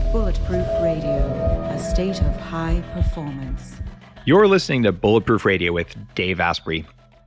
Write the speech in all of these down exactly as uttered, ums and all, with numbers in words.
Bulletproof Radio, a state of high performance. You're listening to Bulletproof Radio with Dave Asprey.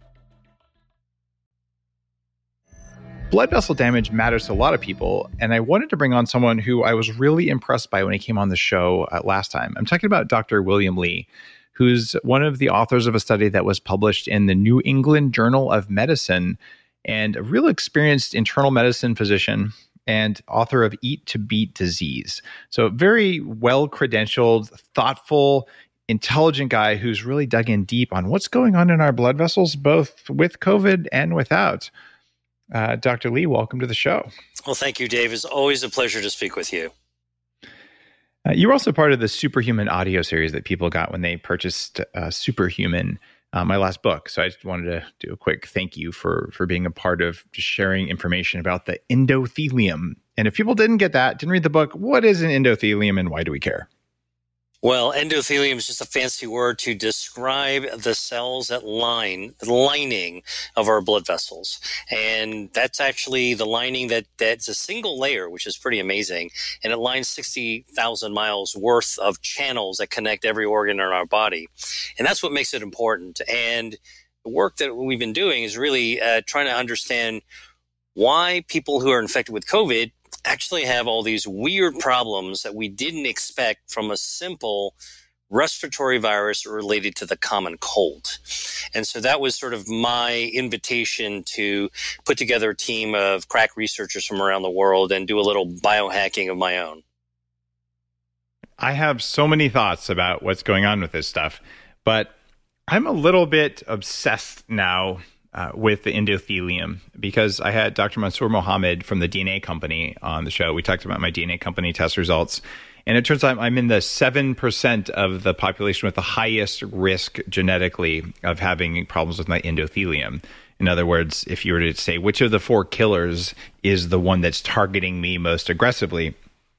Blood vessel damage matters to a lot of people, and I wanted to bring on someone who I was really impressed by when he came on the show uh, last time. I'm talking about Doctor William Li, who's one of the authors of a study that was published in the New England Journal of Medicine, and a real experienced internal medicine physician and author of Eat to Beat Disease. So very well-credentialed, thoughtful, intelligent guy who's really dug in deep on what's going on in our blood vessels, both with COVID and without. Uh, Doctor Li, welcome to the show. Well, thank you, Dave. It's always a pleasure to speak with you. Uh, you were also part of the Superhuman audio series that people got when they purchased uh, Superhuman, uh, my last book. So I just wanted to do a quick thank you for for being a part of just sharing information about the endothelium. And if people didn't get that, didn't read the book, what is an endothelium and why do we care? Well, endothelium is just a fancy word to describe the cells that line, the lining of our blood vessels. And that's actually the lining that that's a single layer, which is pretty amazing. And it lines sixty thousand miles worth of channels that connect every organ in our body. And that's what makes it important. And the work that we've been doing is really uh, trying to understand why people who are infected with COVID actually have all these weird problems that we didn't expect from a simple respiratory virus related to the common cold. And so that was sort of my invitation to put together a team of crack researchers from around the world and do a little biohacking of my own. I have so many thoughts about what's going on with this stuff, but I'm a little bit obsessed now Uh, with the endothelium, because I had Doctor Mansoor Mohammed from the D N A company on the show. We talked about my D N A company test results, and it turns out I'm in the seven percent of the population with the highest risk genetically of having problems with my endothelium. In other words, if you were to say which of the four killers is the one that's targeting me most aggressively,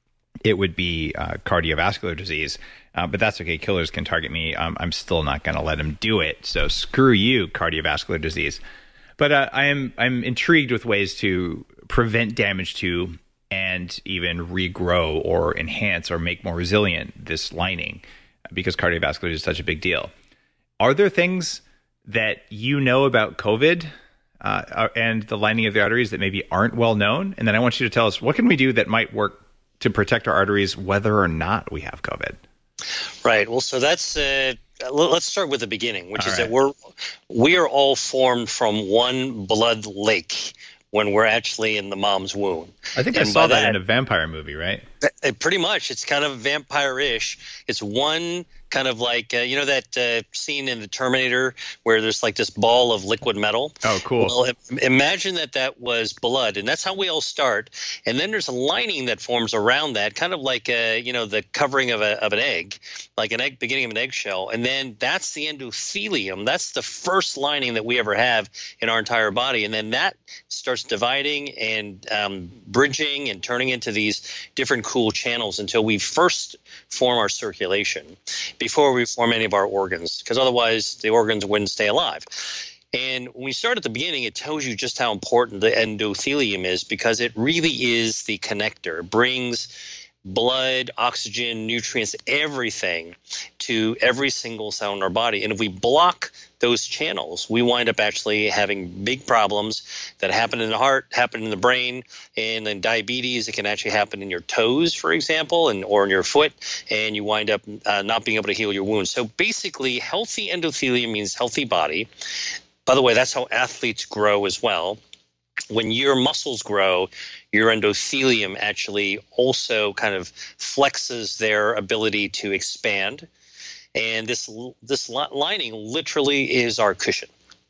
it would be uh, cardiovascular disease. Uh, but that's okay. Killers can target me. Um, I'm still not going to let them do it. So screw you, cardiovascular disease. But uh, I am I'm intrigued with ways to prevent damage to and even regrow or enhance or make more resilient this lining, because cardiovascular is such a big deal. Are there things that you know about COVID uh, and the lining of the arteries that maybe aren't well known? And then I want you to tell us, what can we do that might work to protect our arteries whether or not we have COVID? Right. Well, so that's uh, let's start with the beginning, which all is right. that we're we are all formed from one blood lake when we're actually in the mom's womb. I think and I saw that, that in a vampire movie, right? It, pretty much. It's kind of vampire-ish. It's one kind of like, uh, you know, that uh, scene in the Terminator where there's like this ball of liquid metal. Oh, cool. Well, imagine that that was blood, and that's how we all start. And then there's a lining that forms around that, kind of like, a, you know, the covering of, a, of an egg, like an egg, beginning of an eggshell. And then that's the endothelium. That's the first lining that we ever have in our entire body. And then that starts dividing and um, bridging and turning into these different cool channels until we first form our circulation before we form any of our organs, because otherwise the organs wouldn't stay alive. And when we start at the beginning, it tells you just how important the endothelium is, because it really is the connector. It brings blood, oxygen, nutrients, everything to every single cell in our body. And if we block those channels, we wind up actually having big problems that happen in the heart, happen in the brain, and in diabetes. It can actually happen in your toes, for example, and or in your foot, and you wind up uh, not being able to heal your wounds. So basically, healthy endothelium means healthy body. By the way, that's how athletes grow as well. When your muscles grow, your endothelium actually also kind of flexes their ability to expand. And this this lining literally is our cushion.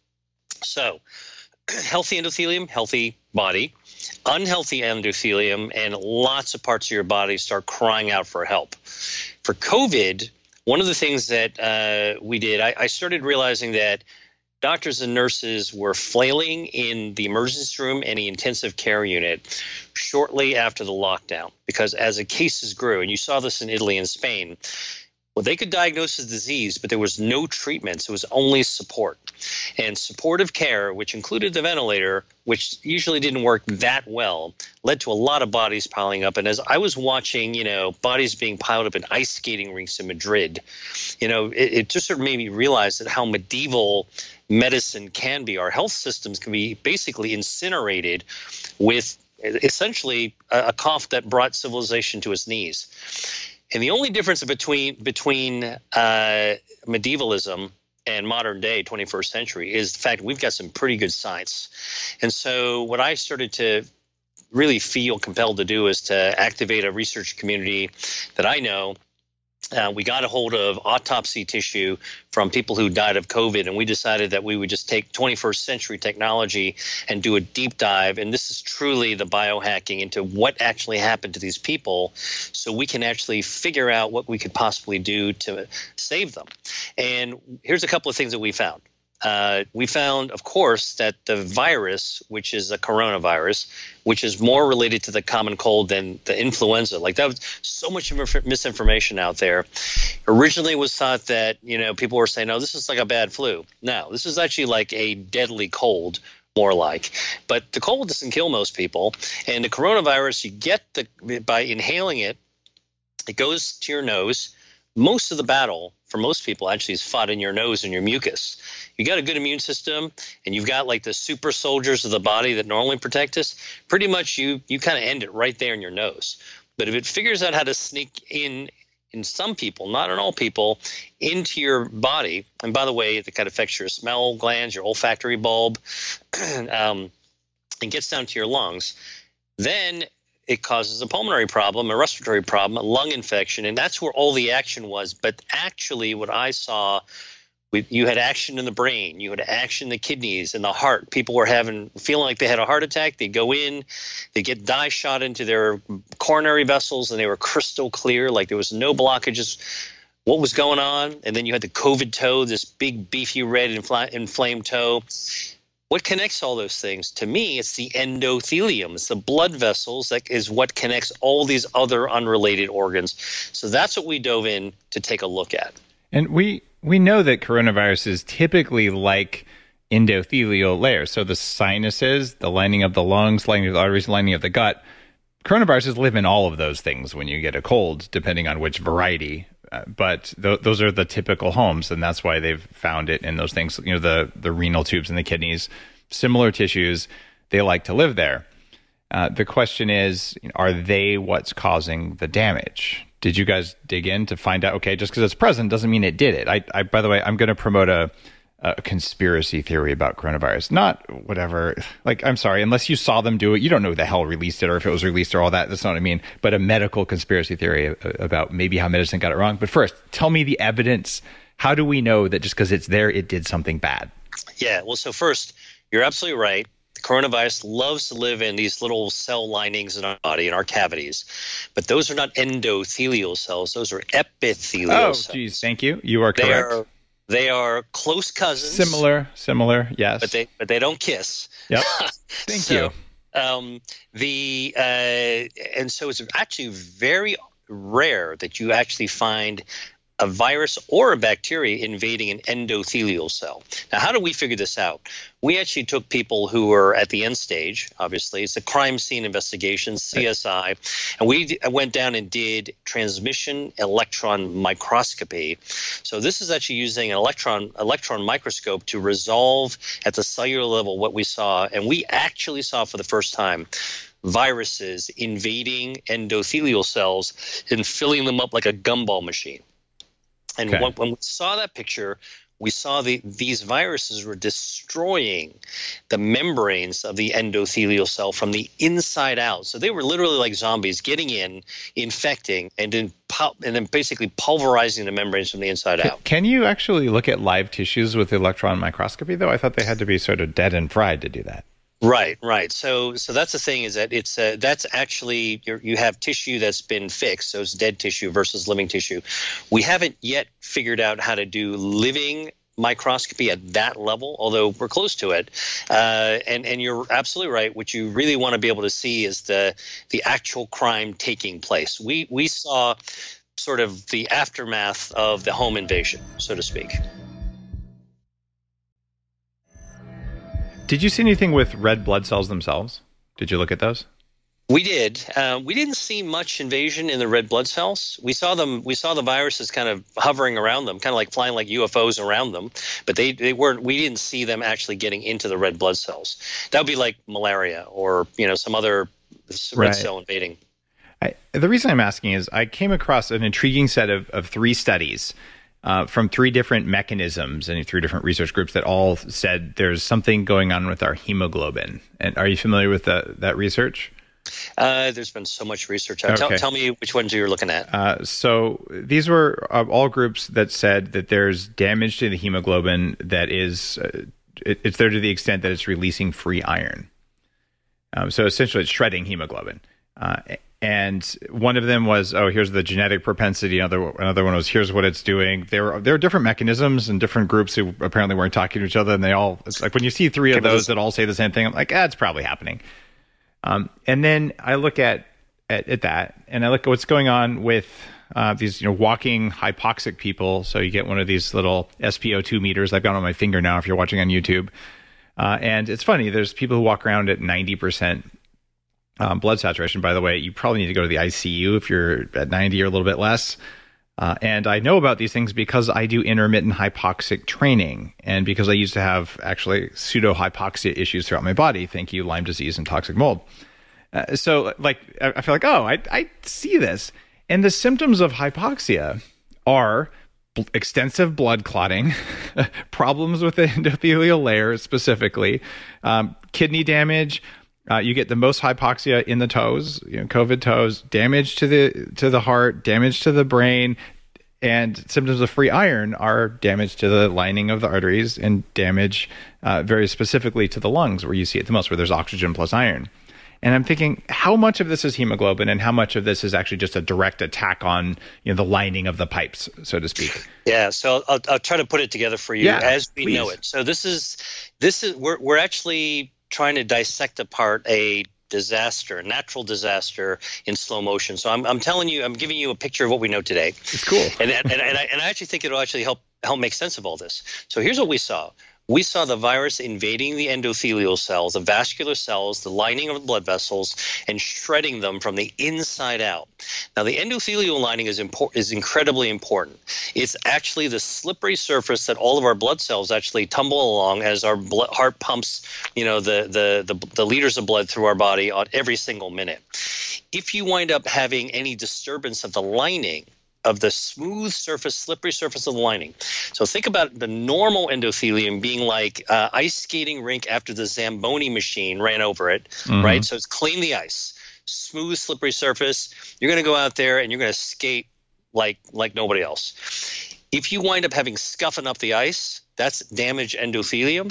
So healthy endothelium, healthy body. Unhealthy endothelium and lots of parts of your body start crying out for help. For COVID, one of the things that uh, we did, I, I started realizing that doctors and nurses were flailing in the emergency room and the intensive care unit shortly after the lockdown, because as the cases grew, and you saw this in Italy and Spain, Well, they could diagnose the disease, but there was no treatments. It was only support. And supportive care, which included the ventilator, which usually didn't work that well, led to a lot of bodies piling up. And as I was watching, you know, bodies being piled up in ice skating rinks in Madrid, you know, it, it just sort of made me realize that how medieval medicine can be. Our health systems can be basically incinerated with essentially a, a cough that brought civilization to its knees. And the only difference between between uh, medievalism and modern day twenty-first century is the fact that we've got some pretty good science. And so what I started to really feel compelled to do is to activate a research community that I know. Uh, we got a hold of autopsy tissue from people who died of COVID, and we decided that we would just take twenty-first century technology and do a deep dive. And this is truly the biohacking into what actually happened to these people, so we can actually figure out what we could possibly do to save them. And here's a couple of things that we found. Uh, we found, of course, that the virus, which is a coronavirus, which is more related to the common cold than the influenza. Like, that was so much misinformation out there. Originally, it was thought that, you know, people were saying, "No, this is like a bad flu." No, this is actually like a deadly cold, more like. But the cold doesn't kill most people, and the coronavirus, you get the by inhaling it. It goes to your nose. Most of the battle for most people actually is fought in your nose and your mucus. You got a good immune system, and you've got like the super soldiers of the body that normally protect us. Pretty much you you kind of end it right there in your nose. But if it figures out how to sneak in in some people, not in all people, into your body, and by the way, it kind of affects your smell glands, your olfactory bulb, um, and gets down to your lungs, then it causes a pulmonary problem, a respiratory problem, a lung infection, and that's where all the action was. But actually what I saw, we, you had action in the brain, you had action in the kidneys and the heart. People were having feeling like they had a heart attack. They'd go in, they'd get dye shot into their coronary vessels, and they were crystal clear, like there was no blockages. What was going on? And then you had the COVID toe, this big, beefy, red, infl- inflamed toe. What connects all those things? To me, it's the endothelium. It's the blood vessels that is what connects all these other unrelated organs. So that's what we dove in to take a look at. And we we know that coronavirus is typically like endothelial layers. So the sinuses, the lining of the lungs, lining of the arteries, lining of the gut. Coronaviruses live in all of those things when you get a cold, depending on which variety. Uh, but th- those are the typical homes, and that's why they've found it in those things. You know, the the renal tubes and the kidneys, similar tissues, they like to live there. Uh, the question is, you know, are they what's causing the damage? Did you guys dig in to find out? Okay, just because it's present doesn't mean it did it. I, I by the way, I'm going to promote a, a conspiracy theory about coronavirus. Not whatever. Like, I'm sorry, unless you saw them do it, you don't know who the hell released it or if it was released or all that. That's not what I mean. But a medical conspiracy theory about maybe how medicine got it wrong. But first, tell me the evidence. How do we know that just because it's there, it did something bad? Yeah, well, so first, you're absolutely right. The coronavirus loves to live in these little cell linings in our body, in our cavities. But those are not endothelial cells. Those are epithelial oh, cells. Oh, geez, thank you. You are they correct. Are, they are close cousins. Similar, similar, yes. But they but they don't kiss. Yep. Thank so, you. Um, the uh, and so it's actually very rare that you actually find a virus or a bacteria invading an endothelial cell. Now, how do we figure this out? We actually took people who were at the end stage, obviously. It's a crime scene investigation, C S I, and we went down and did transmission electron microscopy. So this is actually using an electron electron microscope to resolve at the cellular level what we saw, and we actually saw for the first time viruses invading endothelial cells and filling them up like a gumball machine. And okay. when, when we saw that picture, we saw the, these viruses were destroying the membranes of the endothelial cell from the inside out. So they were literally like zombies getting in, infecting, and then pul- and then basically pulverizing the membranes from the inside can, out. Can you actually look at live tissues with electron microscopy, though? I thought they had to be sort of dead and fried to do that. Right, right. So, so that's the thing is that it's uh, that's actually you're, you have tissue that's been fixed, so it's dead tissue versus living tissue. We haven't yet figured out how to do living microscopy at that level, although we're close to it. Uh, and and you're absolutely right. What you really want to be able to see is the the actual crime taking place. We we saw sort of the aftermath of the home invasion, so to speak. Did you see anything with red blood cells themselves? Did you look at those? We did. Uh, we didn't see much invasion in the red blood cells. We saw them. We saw the viruses kind of hovering around them, kind of like flying like U F Os around them. But they, they weren't. We didn't see them actually getting into the red blood cells. That would be like malaria or you know some other red Right. cell invading. I, the reason I'm asking is I came across an intriguing set of, of three studies uh, from three different mechanisms and three different research groups that all said there's something going on with our hemoglobin. And are you familiar with the, that research? Uh, there's been so much research. Uh, tell, Okay. tell me which ones you're looking at. Uh, so these were uh, all groups that said that there's damage to the hemoglobin that is, uh, it, it's there to the extent that it's releasing free iron. Um, so essentially it's shredding hemoglobin. Uh, and one of them was, oh, here's the genetic propensity. Another, another one was, here's what it's doing. There were, there are different mechanisms and different groups who apparently weren't talking to each other. And they all, it's like when you see three of those that all say the same thing, I'm like, ah, it's probably happening. Um, and then I look at, at at that, and I look at what's going on with uh, these, you know, walking hypoxic people. So you get one of these little S p O two meters. I've got on my finger now. If you're watching on YouTube, uh, and it's funny. There's people who walk around at ninety percent um, blood saturation. By the way, you probably need to go to the I C U if you're at ninety or a little bit less. Uh, and I know about these things because I do intermittent hypoxic training, and because I used to have actually pseudo hypoxia issues throughout my body. Thank you, Lyme disease and toxic mold. Uh, so, like, I, I feel like, oh, I, I see this, and the symptoms of hypoxia are bl- extensive blood clotting, problems with the endothelial layer specifically, um, kidney damage. Uh, you get the most hypoxia in the toes, you know, COVID toes, damage to the to the heart, damage to the brain, and symptoms of free iron are damage to the lining of the arteries and damage uh, very specifically to the lungs, where you see it the most, where there's oxygen plus iron. And I'm thinking, how much of this is hemoglobin, and how much of this is actually just a direct attack on, you know, the lining of the pipes, so to speak? Yeah, so I'll, I'll try to put it together for you Yeah, as we please. know it. So this is this is we're we're actually trying to dissect apart a disaster, a natural disaster in slow motion. So I'm I'm telling you, I'm giving you a picture of what we know today. It's cool. And and, and, I, and I actually think it'll actually help help make sense of all this. So here's what we saw. We saw the virus invading the endothelial cells, the vascular cells, the lining of the blood vessels, and shredding them from the inside out. Now, the endothelial lining is impor- is incredibly important. It's actually the slippery surface that all of our blood cells actually tumble along as our blood, heart pumps, you know, the, the the the liters of blood through our body on every single minute. If you wind up having any disturbance of the lining, of the smooth surface, slippery surface of the lining. So think about the normal endothelium being like uh, ice skating rink after the Zamboni machine ran over it, Mhm. right? So it's clean the ice, smooth, slippery surface. You're going to go out there and you're going to skate like like nobody else. If you wind up having scuffing up the ice, that's damaged endothelium.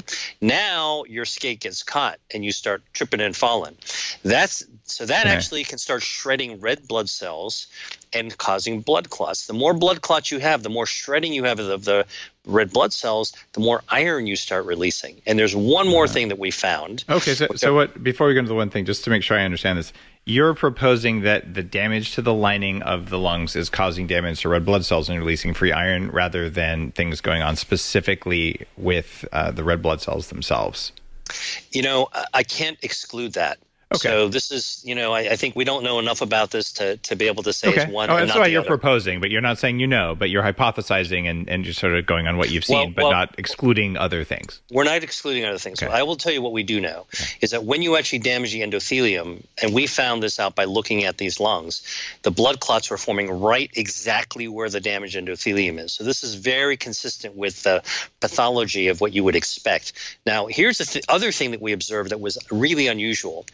Now your skate gets caught and you start tripping and falling. That's so that Okay. actually can start shredding red blood cells and causing blood clots. The more blood clots you have, the more shredding you have of the red blood cells, the more iron you start releasing. And there's one more thing that we found. Okay, so so what? Before we go into the one thing, just to make sure I understand this, you're proposing that the damage to the lining of the lungs is causing damage to red blood cells and releasing free iron, rather than things going on specifically with uh, the red blood cells themselves. You know, I- I can't exclude that. Okay. So this is, you know, I, I think we don't know enough about this to, to be able to say Okay, it's one oh, and that's not why the you're other. proposing, but you're not saying you know, but you're hypothesizing and, and just sort of going on what you've seen, Well, but well- not excluding other things. We're not excluding other things. Okay. I will tell you what we do know is that when you actually damage the endothelium, and we found this out by looking at these lungs, the blood clots were forming right exactly where the damaged endothelium is. So this is very consistent with the pathology of what you would expect. Now, here's the th- other thing that we observed that was really unusual.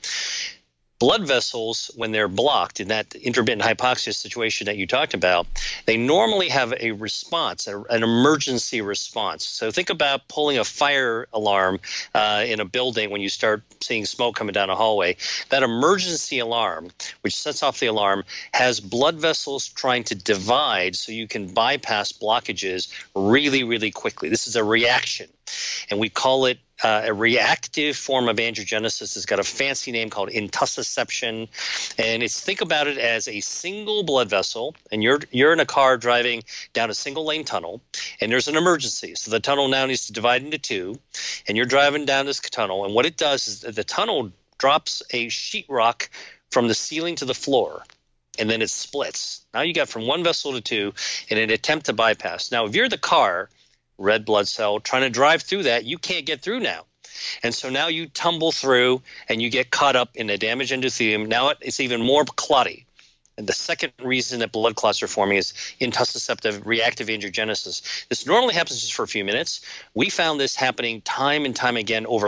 Blood vessels, when they're blocked in that intermittent hypoxia situation that you talked about, they normally have a response, a, an emergency response. So think about pulling a fire alarm uh, in a building when you start seeing smoke coming down a hallway. That emergency alarm, which sets off the alarm, has blood vessels trying to divide so you can bypass blockages really, really quickly. This is a reaction. And we call it uh, a reactive form of angiogenesis. It's got a fancy name called intussusception. And it's think about it as a single blood vessel, and you're you're in a car driving down a single lane tunnel, and there's an emergency. So the tunnel now needs to divide into two, and you're driving down this tunnel. And what it does is that the tunnel drops a sheetrock from the ceiling to the floor, and then it splits. Now you got from one vessel to two in an attempt to bypass. Now, if you're the car, red blood cell, trying to drive through that, you can't get through now. And so now you tumble through and you get caught up in the damaged endothelium. Now it's even more clotty. And the second reason that blood clots are forming is intussusceptive reactive angiogenesis. This normally happens just for a few minutes. We found this happening time and time again over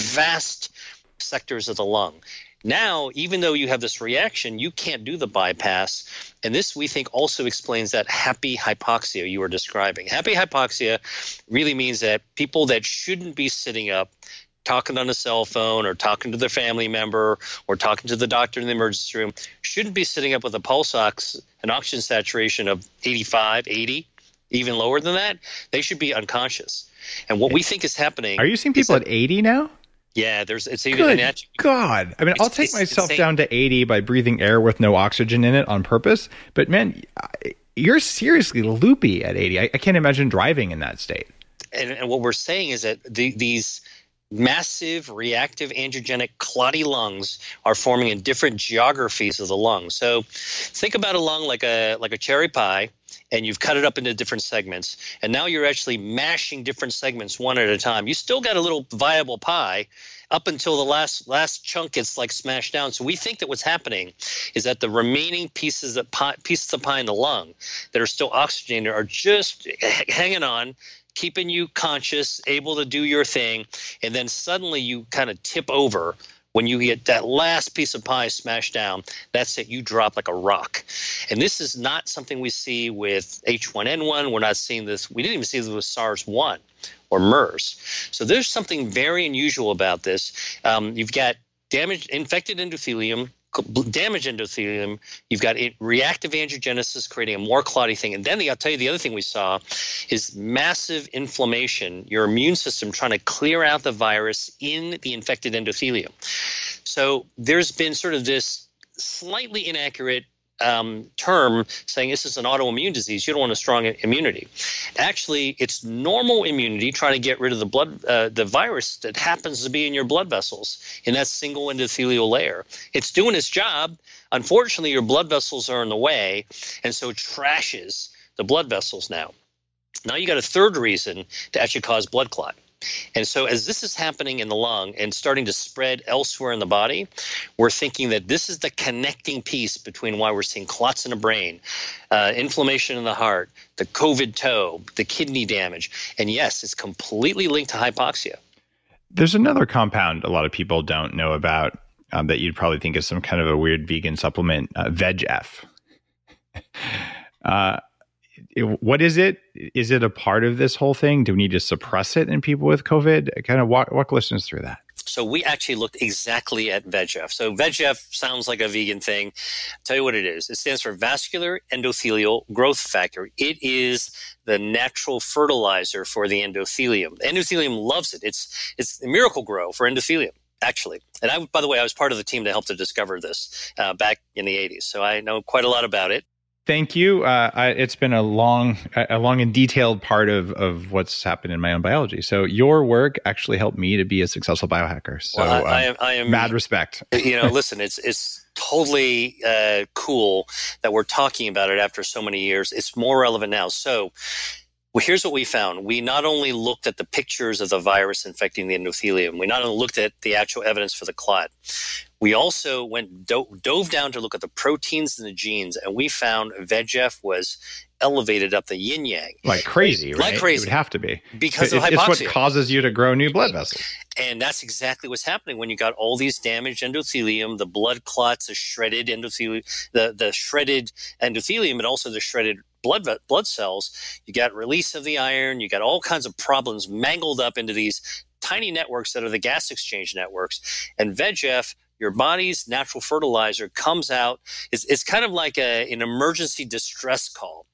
vast sectors of the lung. Now, even though you have this reaction, you can't do the bypass. And this, we think, also explains that happy hypoxia you were describing. Happy hypoxia really means that people that shouldn't be sitting up talking on a cell phone or talking to their family member or talking to the doctor in the emergency room shouldn't be sitting up with a pulse ox, an oxygen saturation of eighty-five, eighty, even lower than that. They should be unconscious. And what we think is happening— Are you seeing people that, at eighty now? Yeah, there's it's even Good an God. I mean, it's, I'll take it's myself insane. down to eighty by breathing air with no oxygen in it on purpose. But man, you're seriously loopy at eighty. I, I can't imagine driving in that state. And, and what we're saying is that the, these massive reactive angiogenic clotty lungs are forming in different geographies of the lung. So think about a lung like a like a cherry pie, and you've cut it up into different segments. And now you're actually mashing different segments one at a time. You still got a little viable pie up until the last last chunk gets like smashed down. So we think that what's happening is that the remaining pieces of pie, pieces of pie in the lung that are still oxygenated are just hanging on, keeping you conscious, able to do your thing, and then suddenly you kind of tip over. When you get that last piece of pie smashed down, that's it. You drop like a rock. And this is not something we see with H one N one. We're not seeing this. We didn't even see this with SARS one or MERS. So there's something very unusual about this. Um, you've got damaged, infected endothelium, damaged endothelium. You've got it, reactive angiogenesis creating a more clotty thing. And then the, I'll tell you the other thing we saw is massive inflammation, your immune system trying to clear out the virus in the infected endothelium. So there's been sort of this slightly inaccurate um, term saying this is an autoimmune disease. You don't want a strong immunity. Actually, it's normal immunity trying to get rid of the blood, uh, the virus that happens to be in your blood vessels in that single endothelial layer. It's doing its job. Unfortunately, your blood vessels are in the way, and so it trashes the blood vessels now. Now you got a third reason to actually cause blood clot. And so as this is happening in the lung and starting to spread elsewhere in the body, we're thinking that this is the connecting piece between why we're seeing clots in the brain, uh, inflammation in the heart, the COVID toe, the kidney damage. And yes, it's completely linked to hypoxia. There's another compound a lot of people don't know about um, that you'd probably think is some kind of a weird vegan supplement, uh, V E G F. uh, What is it? Is it a part of this whole thing? Do we need to suppress it in people with COVID? Kind of walk, walk listeners through that. So we actually looked exactly at V E G F. So V E G F sounds like a vegan thing. I'll tell you what it is. It stands for vascular endothelial growth factor. It is the natural fertilizer for the endothelium. The endothelium loves it. It's it's a miracle grow for endothelium, actually. And I, by the way, I was part of the team that helped to discover this uh, back in the eighties. So I know quite a lot about it. Thank you. Uh, I, it's been a long, a long and detailed part of, of what's happened in my own biology. So your work actually helped me to be a successful biohacker. So well, I, um, I am, I am mad respect. You know, listen, it's it's totally uh, cool that we're talking about it after so many years. It's more relevant now. So well, here's what we found. We not only looked at the pictures of the virus infecting the endothelium, we not only looked at the actual evidence for the clot, we also went do- dove down to look at the proteins and the genes, and we found V E G F was elevated up the yin yang. Like crazy, right? Like crazy. It would have to be. Because it, of hypoxia. It's what causes you to grow new blood vessels. And that's exactly what's happening when you got all these damaged endothelium, the blood clots, the shredded endothelium, the, the shredded endothelium, and also the shredded blood blood cells. You got release of the iron. You got all kinds of problems mangled up into these tiny networks that are the gas exchange networks. And V E G F, your body's natural fertilizer, comes out. It's, it's kind of like a, an emergency distress call.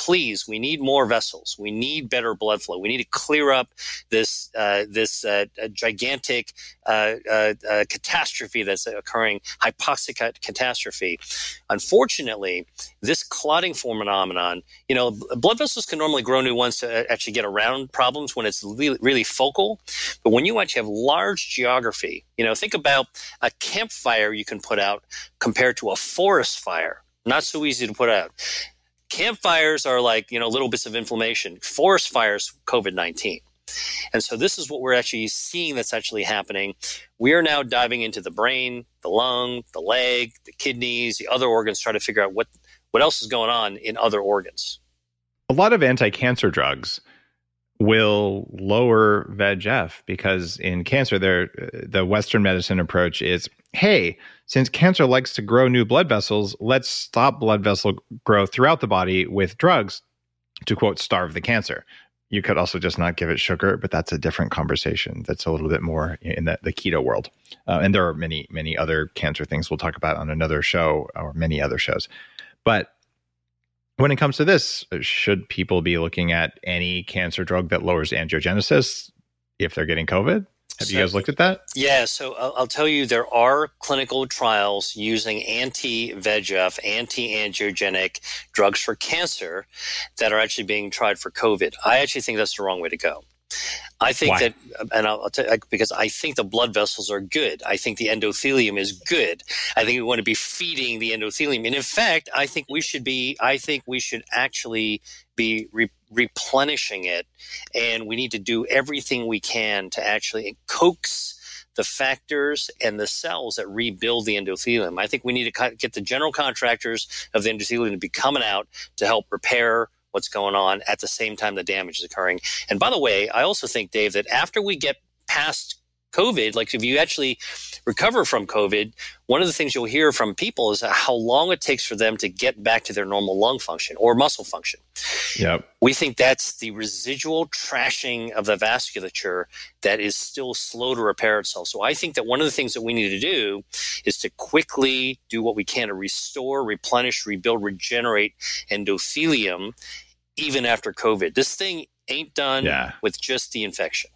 please, we need more vessels. We need better blood flow. We need to clear up this uh, this uh, gigantic uh, uh, uh, catastrophe that's occurring, hypoxic catastrophe. Unfortunately, this clotting phenomenon, you know, blood vessels can normally grow new ones to actually get around problems when it's really, really focal. But when you actually have large geography, you know, think about a campfire you can put out compared to a forest fire. Not so easy to put out. Campfires are like, you know, little bits of inflammation. Forest fires, COVID nineteen. And so this is what we're actually seeing that's actually happening. We are now diving into the brain, the lung, the leg, the kidneys, the other organs, trying to figure out what, what else is going on in other organs. A lot of anti-cancer drugs will lower V E G F because in cancer, there the Western medicine approach is, hey, since cancer likes to grow new blood vessels, let's stop blood vessel growth throughout the body with drugs to, quote, starve the cancer. You could also just not give it sugar, but that's a different conversation. That's a little bit more in the, the keto world. Uh, and there are many, many other cancer things we'll talk about on another show or many other shows. But when it comes to this, should people be looking at any cancer drug that lowers angiogenesis if they're getting COVID? Have so, you guys looked at that? Yeah, so I'll, I'll tell you, there are clinical trials using anti-V E G F, anti-angiogenic drugs for cancer that are actually being tried for COVID. I actually think that's the wrong way to go. I think Why? that, and I'll, I'll tell you, because I think the blood vessels are good. I think the endothelium is good. I think we want to be feeding the endothelium. And in fact, I think we should be, I think we should actually be re- replenishing it. And we need to do everything we can to actually coax the factors and the cells that rebuild the endothelium. I think we need to get the general contractors of the endothelium to be coming out to help repair what's going on at the same time the damage is occurring. And by the way, I also think, Dave, that after we get past COVID, like if you actually recover from COVID, one of the things you'll hear from people is how long it takes for them to get back to their normal lung function or muscle function. Yep. We think that's the residual trashing of the vasculature that is still slow to repair itself. So I think that one of the things that we need to do is to quickly do what we can to restore, replenish, rebuild, regenerate endothelium even after COVID. This thing ain't done yeah. with just the infection.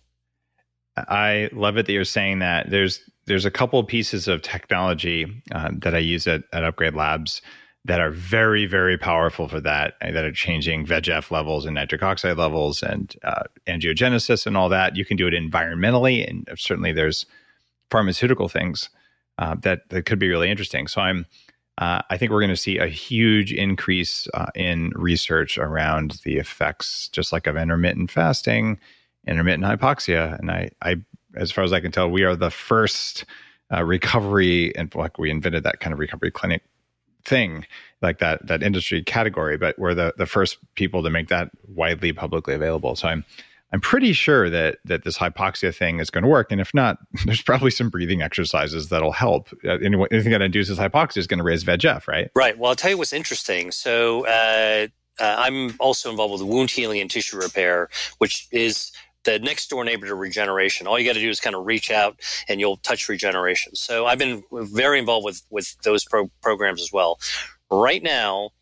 I love it that you're saying that. There's there's a couple of pieces of technology uh, that I use at, at Upgrade Labs that are very, very powerful for that, that are changing V E G F levels and nitric oxide levels and uh, angiogenesis and all that. You can do it environmentally, and certainly there's pharmaceutical things uh, that, that could be really interesting. So I'm Uh, I think we're going to see a huge increase uh, in research around the effects, just like of intermittent fasting, intermittent hypoxia. And I, I, as far as I can tell, we are the first uh, recovery, and like we invented that kind of recovery clinic thing, like that that industry category. But we're the the first people to make that widely publicly available. So I'm I'm pretty sure that that this hypoxia thing is going to work. And if not, there's probably some breathing exercises that'll help. Uh, anything that induces hypoxia is going to raise V E G F, right? Right. Well, I'll tell you what's interesting. So uh, uh, I'm also involved with wound healing and tissue repair, which is the next door neighbor to regeneration. All you got to do is kind of reach out and you'll touch regeneration. So I've been very involved with, with those pro- programs as well. Right now,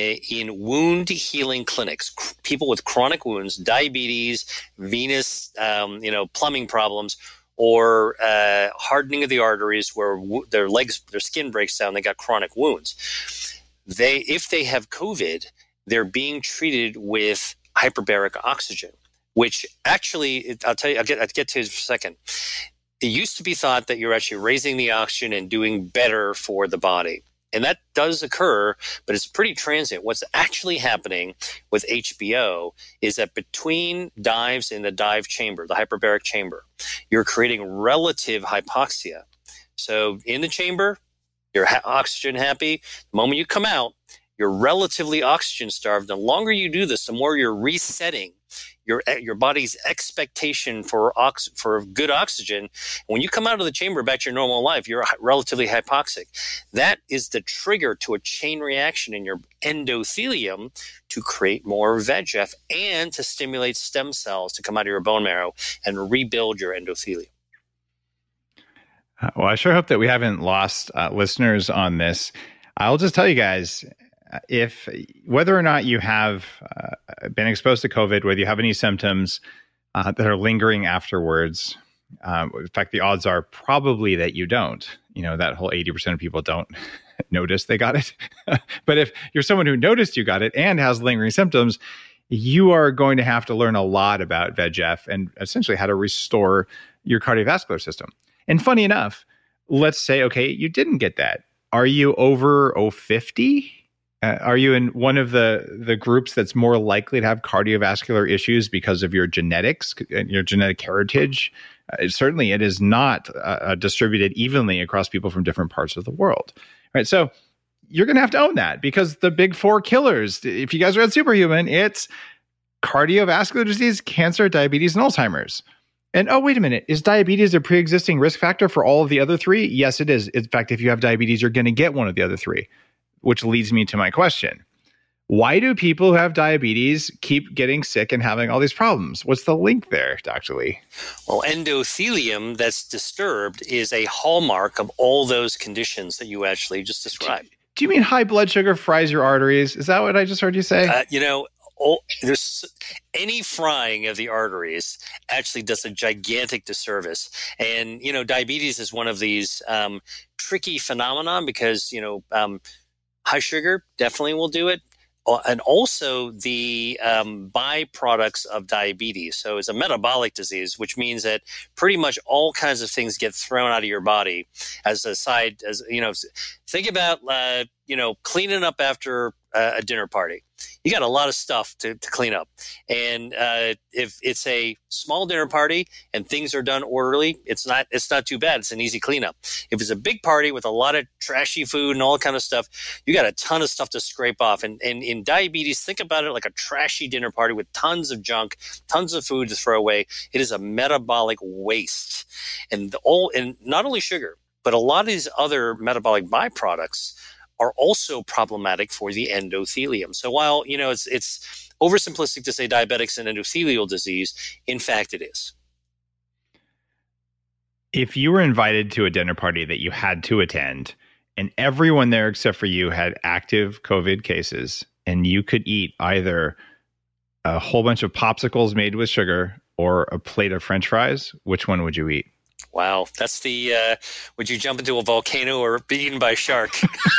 in wound healing clinics, people with chronic wounds, diabetes, venous, um, you know, plumbing problems, or uh, hardening of the arteries where w- their legs, their skin breaks down, they got chronic wounds. They, if they have COVID, they're being treated with hyperbaric oxygen, which actually, I'll tell you, I'll get, I'll get to it in a second. It used to be thought that you're actually raising the oxygen and doing better for the body. And that does occur, but it's pretty transient. What's actually happening with H B O is that between dives in the dive chamber, the hyperbaric chamber, you're creating relative hypoxia. So in the chamber, you're ha- oxygen happy. The moment you come out, you're relatively oxygen starved. The longer you do this, the more you're resetting your your body's expectation for ox for good oxygen. When you come out of the chamber back to your normal life, you're relatively hypoxic. That is the trigger to a chain reaction in your endothelium to create more V E G F and to stimulate stem cells to come out of your bone marrow and rebuild your endothelium. Uh, well, I sure hope that we haven't lost uh, listeners on this. I'll just tell you guys, if whether or not you have uh, been exposed to COVID, whether you have any symptoms uh, that are lingering afterwards, um, in fact, the odds are probably that you don't. You know, that whole eighty percent of people don't notice they got it. But if you're someone who noticed you got it and has lingering symptoms, you are going to have to learn a lot about V E G F and essentially how to restore your cardiovascular system. And funny enough, let's say, okay, you didn't get that. Are you over oh fifty? Uh, are you in one of the, the groups that's more likely to have cardiovascular issues because of your genetics, your genetic heritage? Uh, certainly, it is not uh, distributed evenly across people from different parts of the world. Right? So you're going to have to own that, because the big four killers, if you guys are at Superhuman, it's cardiovascular disease, cancer, diabetes, and Alzheimer's. And oh, wait a minute, is diabetes a pre-existing risk factor for all of the other three? Yes, it is. In fact, if you have diabetes, you're going to get one of the other three, which leads me to my question. Why do people who have diabetes keep getting sick and having all these problems? What's the link there, Doctor Lee? Well, endothelium that's disturbed is a hallmark of all those conditions that you actually just described. Do, do you mean high blood sugar fries your arteries? Is that what I just heard you say? Uh, you know, all, there's any frying of the arteries actually does a gigantic disservice. And, you know, diabetes is one of these um, tricky phenomenon because, you know, um, high sugar definitely will do it. And also the um, byproducts of diabetes. So it's a metabolic disease, which means that pretty much all kinds of things get thrown out of your body as a side, as you know, think about, uh, you know, cleaning up after uh, a dinner party. You got a lot of stuff to, to clean up. And uh, if it's a small dinner party and things are done orderly, it's not it's not too bad. It's an easy cleanup. If it's a big party with a lot of trashy food and all kind of stuff, you got a ton of stuff to scrape off. And, and in diabetes, think about it like a trashy dinner party with tons of junk, tons of food to throw away. It is a metabolic waste. And the all, and not only sugar, but a lot of these other metabolic byproducts are also problematic for the endothelium. So while, you know, it's it's oversimplistic to say diabetics and endothelial disease, in fact it is. If you were invited to a dinner party that you had to attend, and everyone there except for you had active COVID cases, and you could eat either a whole bunch of popsicles made with sugar or a plate of French fries, which one would you eat? Wow, that's the, uh, would you jump into a volcano or be eaten by a shark?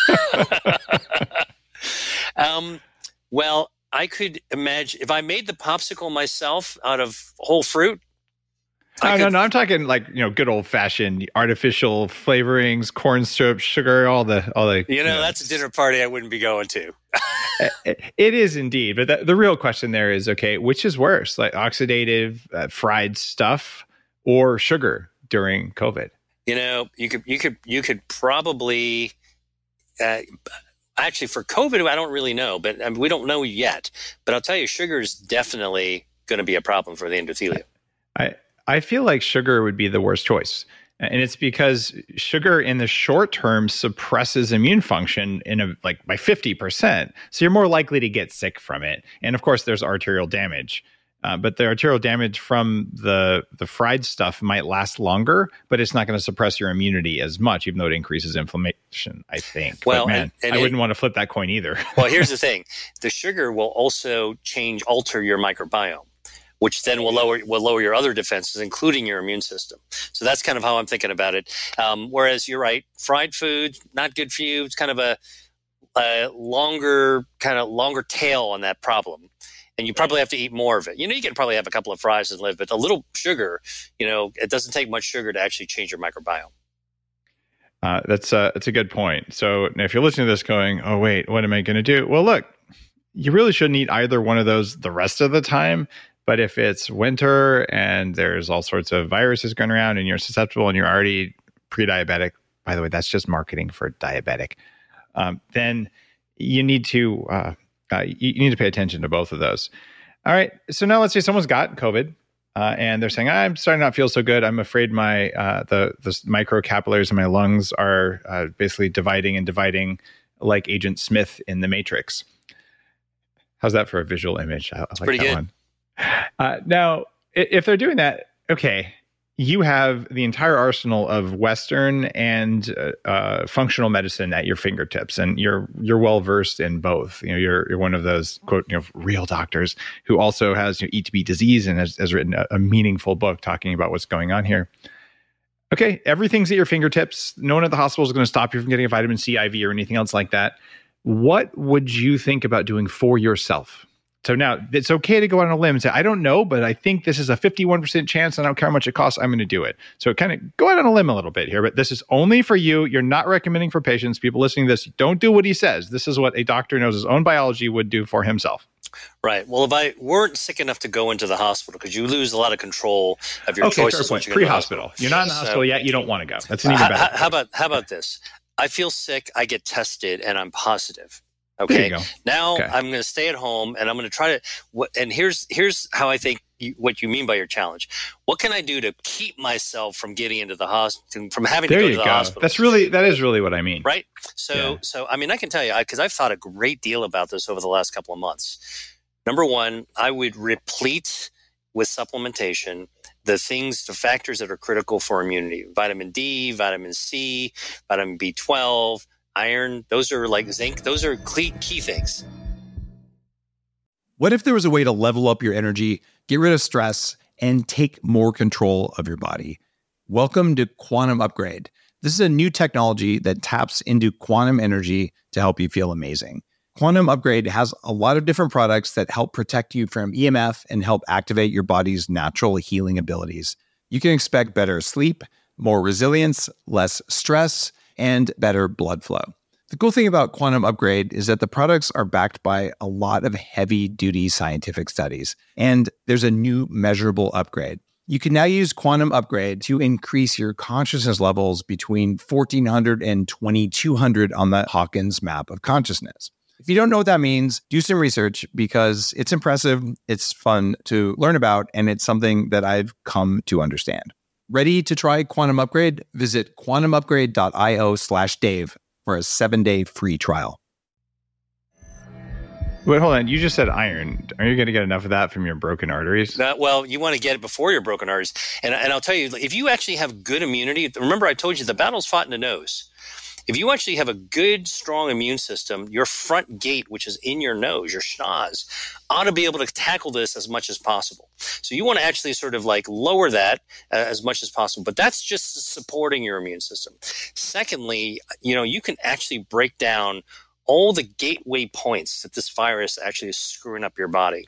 um, well, I could imagine, if I made the popsicle myself out of whole fruit. No, I no, could, no, I'm talking like, you know, good old fashioned artificial flavorings, corn syrup, sugar, all the, all the. You know, you know that's a dinner party I wouldn't be going to. It is indeed. But the, the real question there is, okay, which is worse, like oxidative uh, fried stuff or sugar during COVID? You know, you could, you could, you could probably, uh, actually for COVID, I don't really know, but I mean, we don't know yet, but I'll tell you, sugar is definitely going to be a problem for the endothelium. I, I feel like sugar would be the worst choice. And it's because sugar in the short term suppresses immune function in a, like by fifty percent. So you're more likely to get sick from it. And of course, there's arterial damage. Uh, but the arterial damage from the the fried stuff might last longer, but it's not going to suppress your immunity as much, even though it increases inflammation, I think. Well, but man, and, and I it, wouldn't want to flip that coin either. Well, here's the thing. The sugar will also change, alter your microbiome, which then will lower will lower your other defenses, including your immune system. So that's kind of how I'm thinking about it. Um, whereas you're right, fried food, not good for you. It's kind of a, a longer, kind of longer tail on that problem. And you probably have to eat more of it. You know, you can probably have a couple of fries and live, but a little sugar, you know, it doesn't take much sugar to actually change your microbiome. Uh, that's, uh, that's a good point. So if you're listening to this going, oh, wait, what am I going to do? Well, look, you really shouldn't eat either one of those the rest of the time. But if it's winter and there's all sorts of viruses going around and you're susceptible and you're already pre-diabetic, by the way, that's just marketing for diabetic, um, then you need to... Uh, Uh, you, you need to pay attention to both of those. All right. So now let's say someone's got COVID uh, and they're saying, I'm starting to not feel so good. I'm afraid my uh, the, the microcapillaries in my lungs are uh, basically dividing and dividing like Agent Smith in The Matrix. How's that for a visual image? I, I like pretty that good. one. Uh, now, if they're doing that, okay, you have the entire arsenal of Western and uh, functional medicine at your fingertips, and you're you're well versed in both. You know, you're you're one of those quote you know real doctors who also has you know, Eat to Beat Disease and has, has written a, a meaningful book talking about what's going on here. Okay, everything's at your fingertips. No one at the hospital is going to stop you from getting a vitamin C I V or anything else like that. What would you think about doing for yourself? So now it's okay to go on a limb and say, I don't know, but I think this is a fifty-one percent chance and I don't care how much it costs, I'm going to do it. So kind of go out on a limb a little bit here, but this is only for you. You're not recommending for patients. People listening to this, don't do what he says. This is what a doctor knows his own biology would do for himself. Right. Well, if I weren't sick enough to go into the hospital, because you lose a lot of control of your okay, choices. Fair point. Pre-hospital. You're not in the hospital so, yet. You don't want to go. That's an even better. How, how about how about this? I feel sick. I get tested, and I'm positive. Okay. Now okay. I'm going to stay at home, and I'm going to try to. What, and here's here's how I think you, what you mean by your challenge. What can I do to keep myself from getting into the hospital, from having there to go you to the go. hospital? That's really that is really what I mean. Right. So yeah. so I mean I can tell you because I've thought a great deal about this over the last couple of months. Number one, I would replete with supplementation the things, the factors that are critical for immunity: vitamin D, vitamin C, vitamin B twelve. Iron, those are like zinc, those are key, key things. What if there was a way to level up your energy, get rid of stress, and take more control of your body? Welcome to Quantum Upgrade. This is a new technology that taps into quantum energy to help you feel amazing. Quantum Upgrade has a lot of different products that help protect you from E M F and help activate your body's natural healing abilities. You can expect better sleep, more resilience, less stress, and better blood flow. The cool thing about Quantum Upgrade is that the products are backed by a lot of heavy-duty scientific studies, and there's a new measurable upgrade. You can now use Quantum Upgrade to increase your consciousness levels between fourteen hundred and twenty-two hundred on the Hawkins map of consciousness. If you don't know what that means, do some research because it's impressive, it's fun to learn about, and it's something that I've come to understand. Ready to try Quantum Upgrade? Visit quantumupgrade.io slash Dave for a seven-day free trial. Wait, hold on. You just said iron. Are you going to get enough of that from your broken arteries? Uh, well, you want to get it before your broken arteries. And, and I'll tell you, if you actually have good immunity, remember I told you the battle's fought in the nose. If you actually have a good, strong immune system, your front gate, which is in your nose, your schnoz, ought to be able to tackle this as much as possible. So you want to actually sort of like lower that uh, as much as possible. But that's just supporting your immune system. Secondly, you know, you can actually break down all the gateway points that this virus actually is screwing up your body.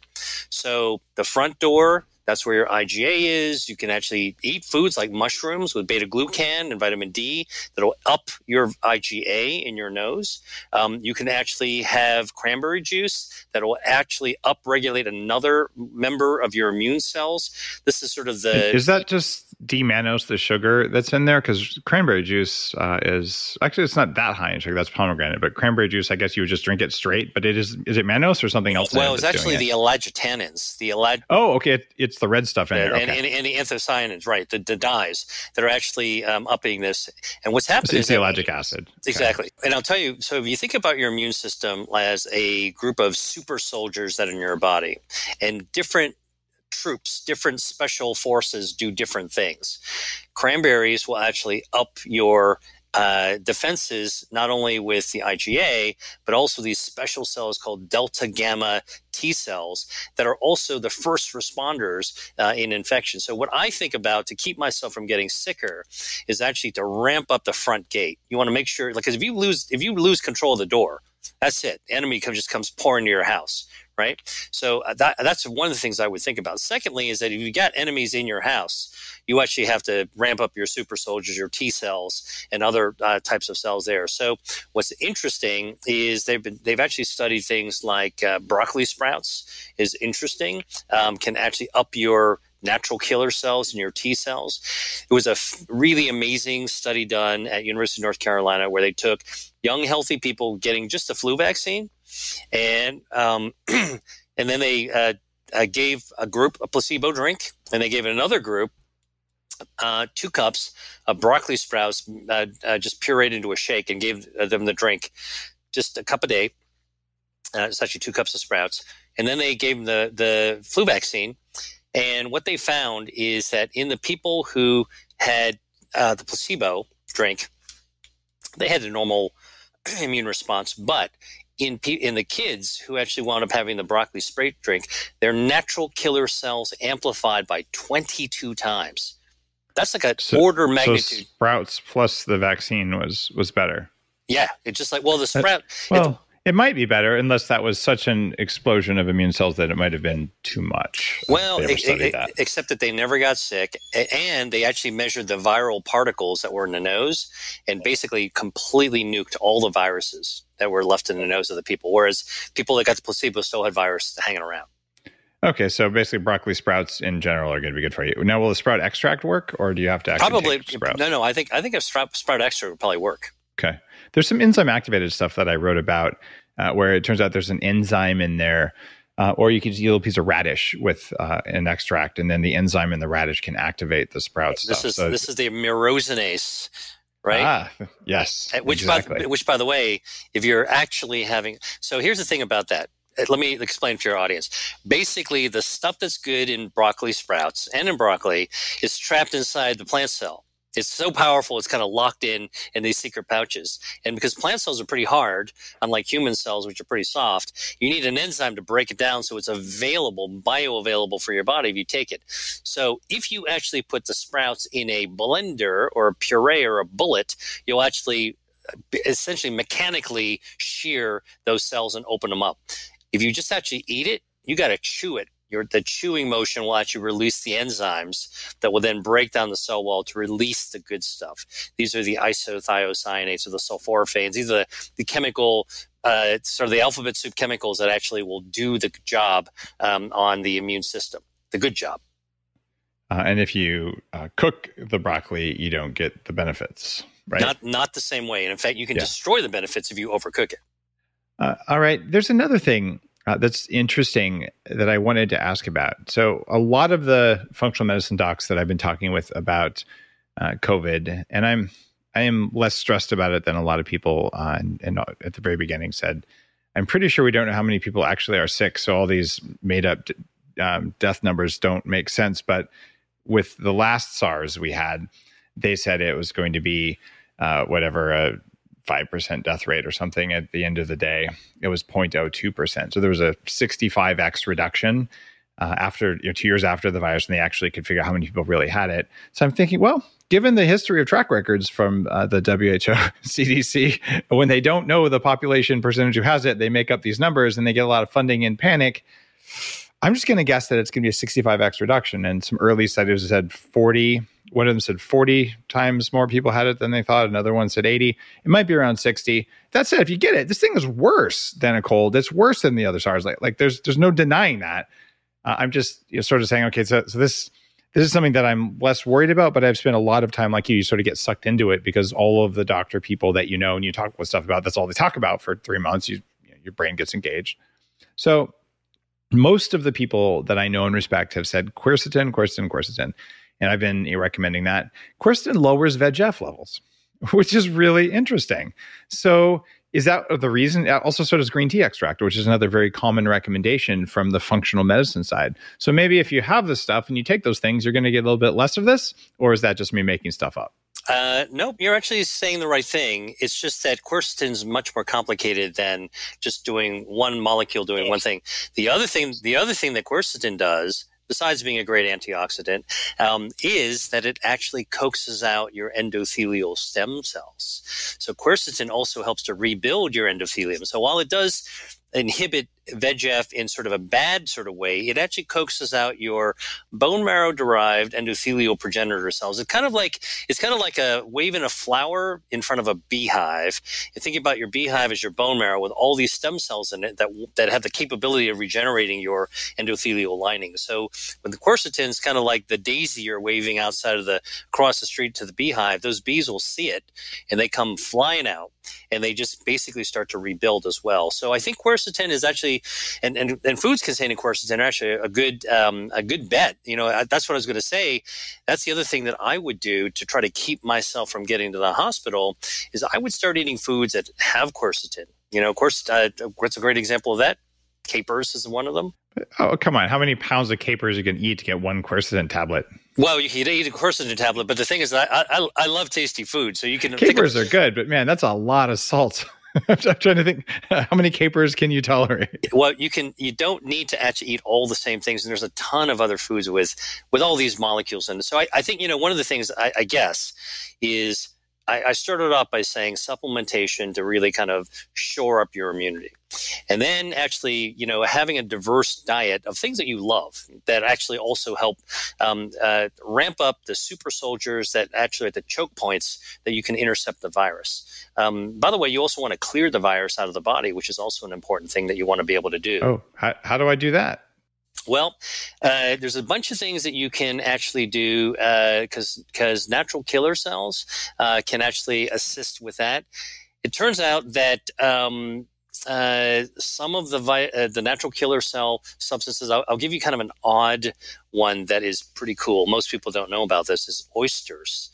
So the front door, that's where your I G A is. You can actually eat foods like mushrooms with beta-glucan and vitamin D that'll up your I G A in your nose. Um, you can actually have cranberry juice that will actually upregulate another member of your immune cells. This is sort of the... Is that just D-mannose, the sugar that's in there? Because cranberry juice uh, is... Actually, it's not that high in sugar. That's pomegranate. But cranberry juice, I guess you would just drink it straight. But it is... Is it mannose or something else? Well, it's actually the elagitannins. The elag- Oh, okay. It, it's the red stuff in and, there. Okay. And, and, and the anthocyanins, right, the, the dyes that are actually um, upping this. And what's happening is... physiologic acid. Exactly. Okay. And I'll tell you, so if you think about your immune system as a group of super soldiers that are in your body, and different troops, different special forces do different things. Cranberries will actually up your uh, defenses, not only with the I G A, but also these special cells called delta gamma T cells that are also the first responders uh, in infection. So what I think about to keep myself from getting sicker is actually to ramp up the front gate. You want to make sure, like, because if you lose, if you lose control of the door, that's it. The enemy comes, just comes pouring to your house, right? So uh, that, that's one of the things I would think about. Secondly, is that if you've got enemies in your house, you actually have to ramp up your super soldiers, your T cells, and other uh, types of cells there. So what's interesting is they've been they've actually studied things like uh, broccoli sprouts is interesting, um, can actually up your natural killer cells in your T cells. It was a f- really amazing study done at University of North Carolina where they took young, healthy people getting just the flu vaccine, and um, and then they uh, uh, gave a group a placebo drink, and they gave another group uh, two cups of broccoli sprouts uh, uh, just pureed into a shake and gave them the drink, just a cup a day. Uh, it's actually two cups of sprouts. And then they gave them the, the flu vaccine. And what they found is that in the people who had uh, the placebo drink, they had a normal immune response. But in pe- in the kids who actually wound up having the broccoli sprout drink, their natural killer cells amplified by twenty-two times. That's like a so, order magnitude. So sprouts plus the vaccine was was better. Yeah, it's just like, well, the sprout. Well, it, it might be better unless that was such an explosion of immune cells that it might have been too much. Well, They never it, studied it, that. except that they never got sick, and they actually measured the viral particles that were in the nose and basically completely nuked all the viruses that were left in the nose of the people, whereas people that got the placebo still had virus hanging around. Okay, so basically broccoli sprouts in general are going to be good for you. Now, will the sprout extract work, or do you have to actually Probably. take sprouts? No, no, I think I think a sprout, sprout extra would probably work. Okay. There's some enzyme activated stuff that I wrote about uh, where it turns out there's an enzyme in there, uh, or you could use a little piece of radish with uh, an extract, and then the enzyme in the radish can activate the sprout This stuff. is So this is the myrosinase, right? Ah, yes. Uh, Which, exactly. by, which, by the way, if you're actually having, so here's the thing about that. Uh, Let me explain to your audience. Basically, the stuff that's good in broccoli sprouts and in broccoli is trapped inside the plant cell. It's so powerful, it's kind of locked in in these secret pouches. And because plant cells are pretty hard, unlike human cells, which are pretty soft, you need an enzyme to break it down so it's available, bioavailable for your body if you take it. So if you actually put the sprouts in a blender or a puree or a bullet, you'll actually essentially mechanically shear those cells and open them up. If you just actually eat it, you got to chew it. Your, the chewing motion will actually release the enzymes that will then break down the cell wall to release the good stuff. These are the isothiocyanates or the sulforaphanes. These are the, the chemical, uh, sort of the alphabet soup chemicals that actually will do the job um, on the immune system, the good job. Uh, and if you uh, cook the broccoli, you don't get the benefits, right? Not not the same way. And in fact, you can Yeah. destroy the benefits if you overcook it. Uh, all right. There's another thing uh, that's interesting that I wanted to ask about. So a lot of the functional medicine docs that I've been talking with about uh, COVID, and I'm I am less stressed about it than a lot of people uh, and, and at the very beginning said, I'm pretty sure we don't know how many people actually are sick. So all these made up um, death numbers don't make sense. But with the last SARS we had, they said it was going to be uh, whatever, a five percent death rate or something. At the end of the day, it was zero point zero two percent. So there was a sixty-five x reduction uh, after, you know, two years after the virus, and they actually could figure out how many people really had it. So I'm thinking, well, given the history of track records from uh, the W H O, C D C, when they don't know the population percentage who has it, they make up these numbers and they get a lot of funding and panic. I'm just going to guess that it's going to be a sixty-five x reduction. And some early studies said forty. One of them said forty times more people had it than they thought. Another one said eighty. It might be around sixty. That said, if you get it, this thing is worse than a cold. It's worse than the other SARS. Like, like there's there's no denying that. Uh, I'm just, you know, sort of saying, okay, so, so this this is something that I'm less worried about, but I've spent a lot of time like you. You sort of get sucked into it because all of the doctor people that you know and you talk with stuff about, that's all they talk about for three months. You, you know, your brain gets engaged. So most of the people that I know and respect have said quercetin, quercetin, quercetin. And I've been recommending that. Quercetin lowers V E G F levels, which is really interesting. So is that the reason? Also, so does green tea extract, which is another very common recommendation from the functional medicine side. So maybe if you have this stuff and you take those things, you're going to get a little bit less of this? Or is that just me making stuff up? Uh, nope, you're actually saying the right thing. It's just that quercetin is much more complicated than just doing one molecule doing one thing. The other thing, the other thing that quercetin does, besides being a great antioxidant, um, is that it actually coaxes out your endothelial stem cells. So quercetin also helps to rebuild your endothelium. So while it does inhibit V E G F in sort of a bad sort of way, it actually coaxes out your bone marrow derived endothelial progenitor cells. It's kind of like it's kind of like a waving a flower in front of a beehive. You think about your beehive as your bone marrow with all these stem cells in it that that have the capability of regenerating your endothelial lining. So when the quercetin is kind of like the daisy you're waving outside of the across the street to the beehive, those bees will see it and they come flying out and they just basically start to rebuild as well. So I think quercetin is actually And, and and foods containing quercetin are actually a good um, a good bet. You know, that's what I was going to say. That's the other thing that I would do to try to keep myself from getting to the hospital is I would start eating foods that have quercetin. You know, of course, uh, what's a great example of that? Capers is one of them. Oh, come on. How many pounds of capers you can eat to get one quercetin tablet? Well, you can eat a quercetin tablet, but the thing is, I I, I love tasty food, so you can. Capers think of, are good, but man, that's a lot of salt. I'm trying to think, how many capers can you tolerate? Well, you can. You don't need to actually eat all the same things, and there's a ton of other foods with with all these molecules in it. So I, I think you know one of the things I, I guess is I, I started off by saying supplementation to really kind of shore up your immunity. And then actually, you know, having a diverse diet of things that you love that actually also help um, uh, ramp up the super soldiers that actually at the choke points that you can intercept the virus. Um, by the way, you also want to clear the virus out of the body, which is also an important thing that you want to be able to do. Oh, how, how do I do that? Well, uh, there's a bunch of things that you can actually do because uh, because natural killer cells uh, can actually assist with that. It turns out that um, uh, some of the vi- uh, the natural killer cell substances, I'll, I'll give you kind of an odd one that is pretty cool. Most people don't know about this, is oysters.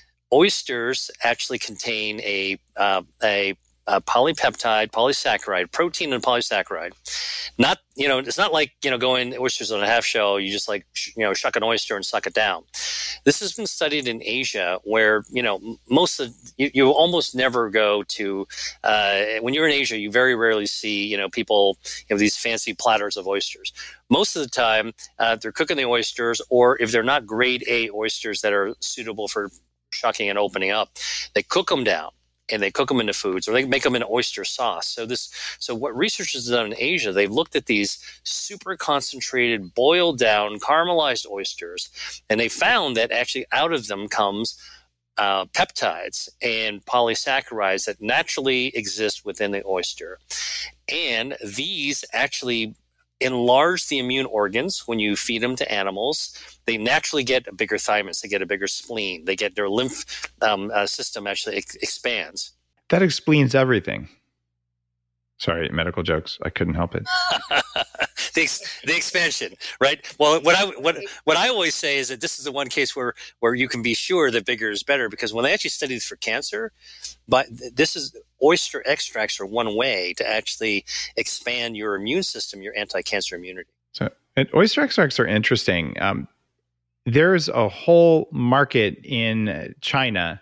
Oysters actually contain a uh, a Uh, polypeptide, polysaccharide, protein and polysaccharide. Not, you know, it's not like, you know, going oysters on a half shell, you just like, sh- you know, shuck an oyster and suck it down. This has been studied in Asia where, you know, most of, you, you almost never go to, uh, when you're in Asia, you very rarely see, you know, people, you know, these fancy platters of oysters. Most of the time, uh, they're cooking the oysters, or if they're not grade A oysters that are suitable for shucking and opening up, they cook them down. And they cook them into foods, or they make them in oyster sauce. So this, so what researchers have done in Asia, they've looked at these super concentrated, boiled down, caramelized oysters, and they found that actually out of them comes uh, peptides and polysaccharides that naturally exist within the oyster, and these actually enlarge the immune organs when you feed them to animals. They naturally get a bigger thymus. They get a bigger spleen. They get their lymph um, uh, system actually ex- expands. That explains everything. Sorry, medical jokes. I couldn't help it. the, ex- the expansion, right? Well, what I what what I always say is that this is the one case where where you can be sure that bigger is better, because when they actually studied this for cancer, but this is oyster extracts are one way to actually expand your immune system, your anti-cancer immunity. So, and oyster extracts are interesting. Um, there's a whole market in China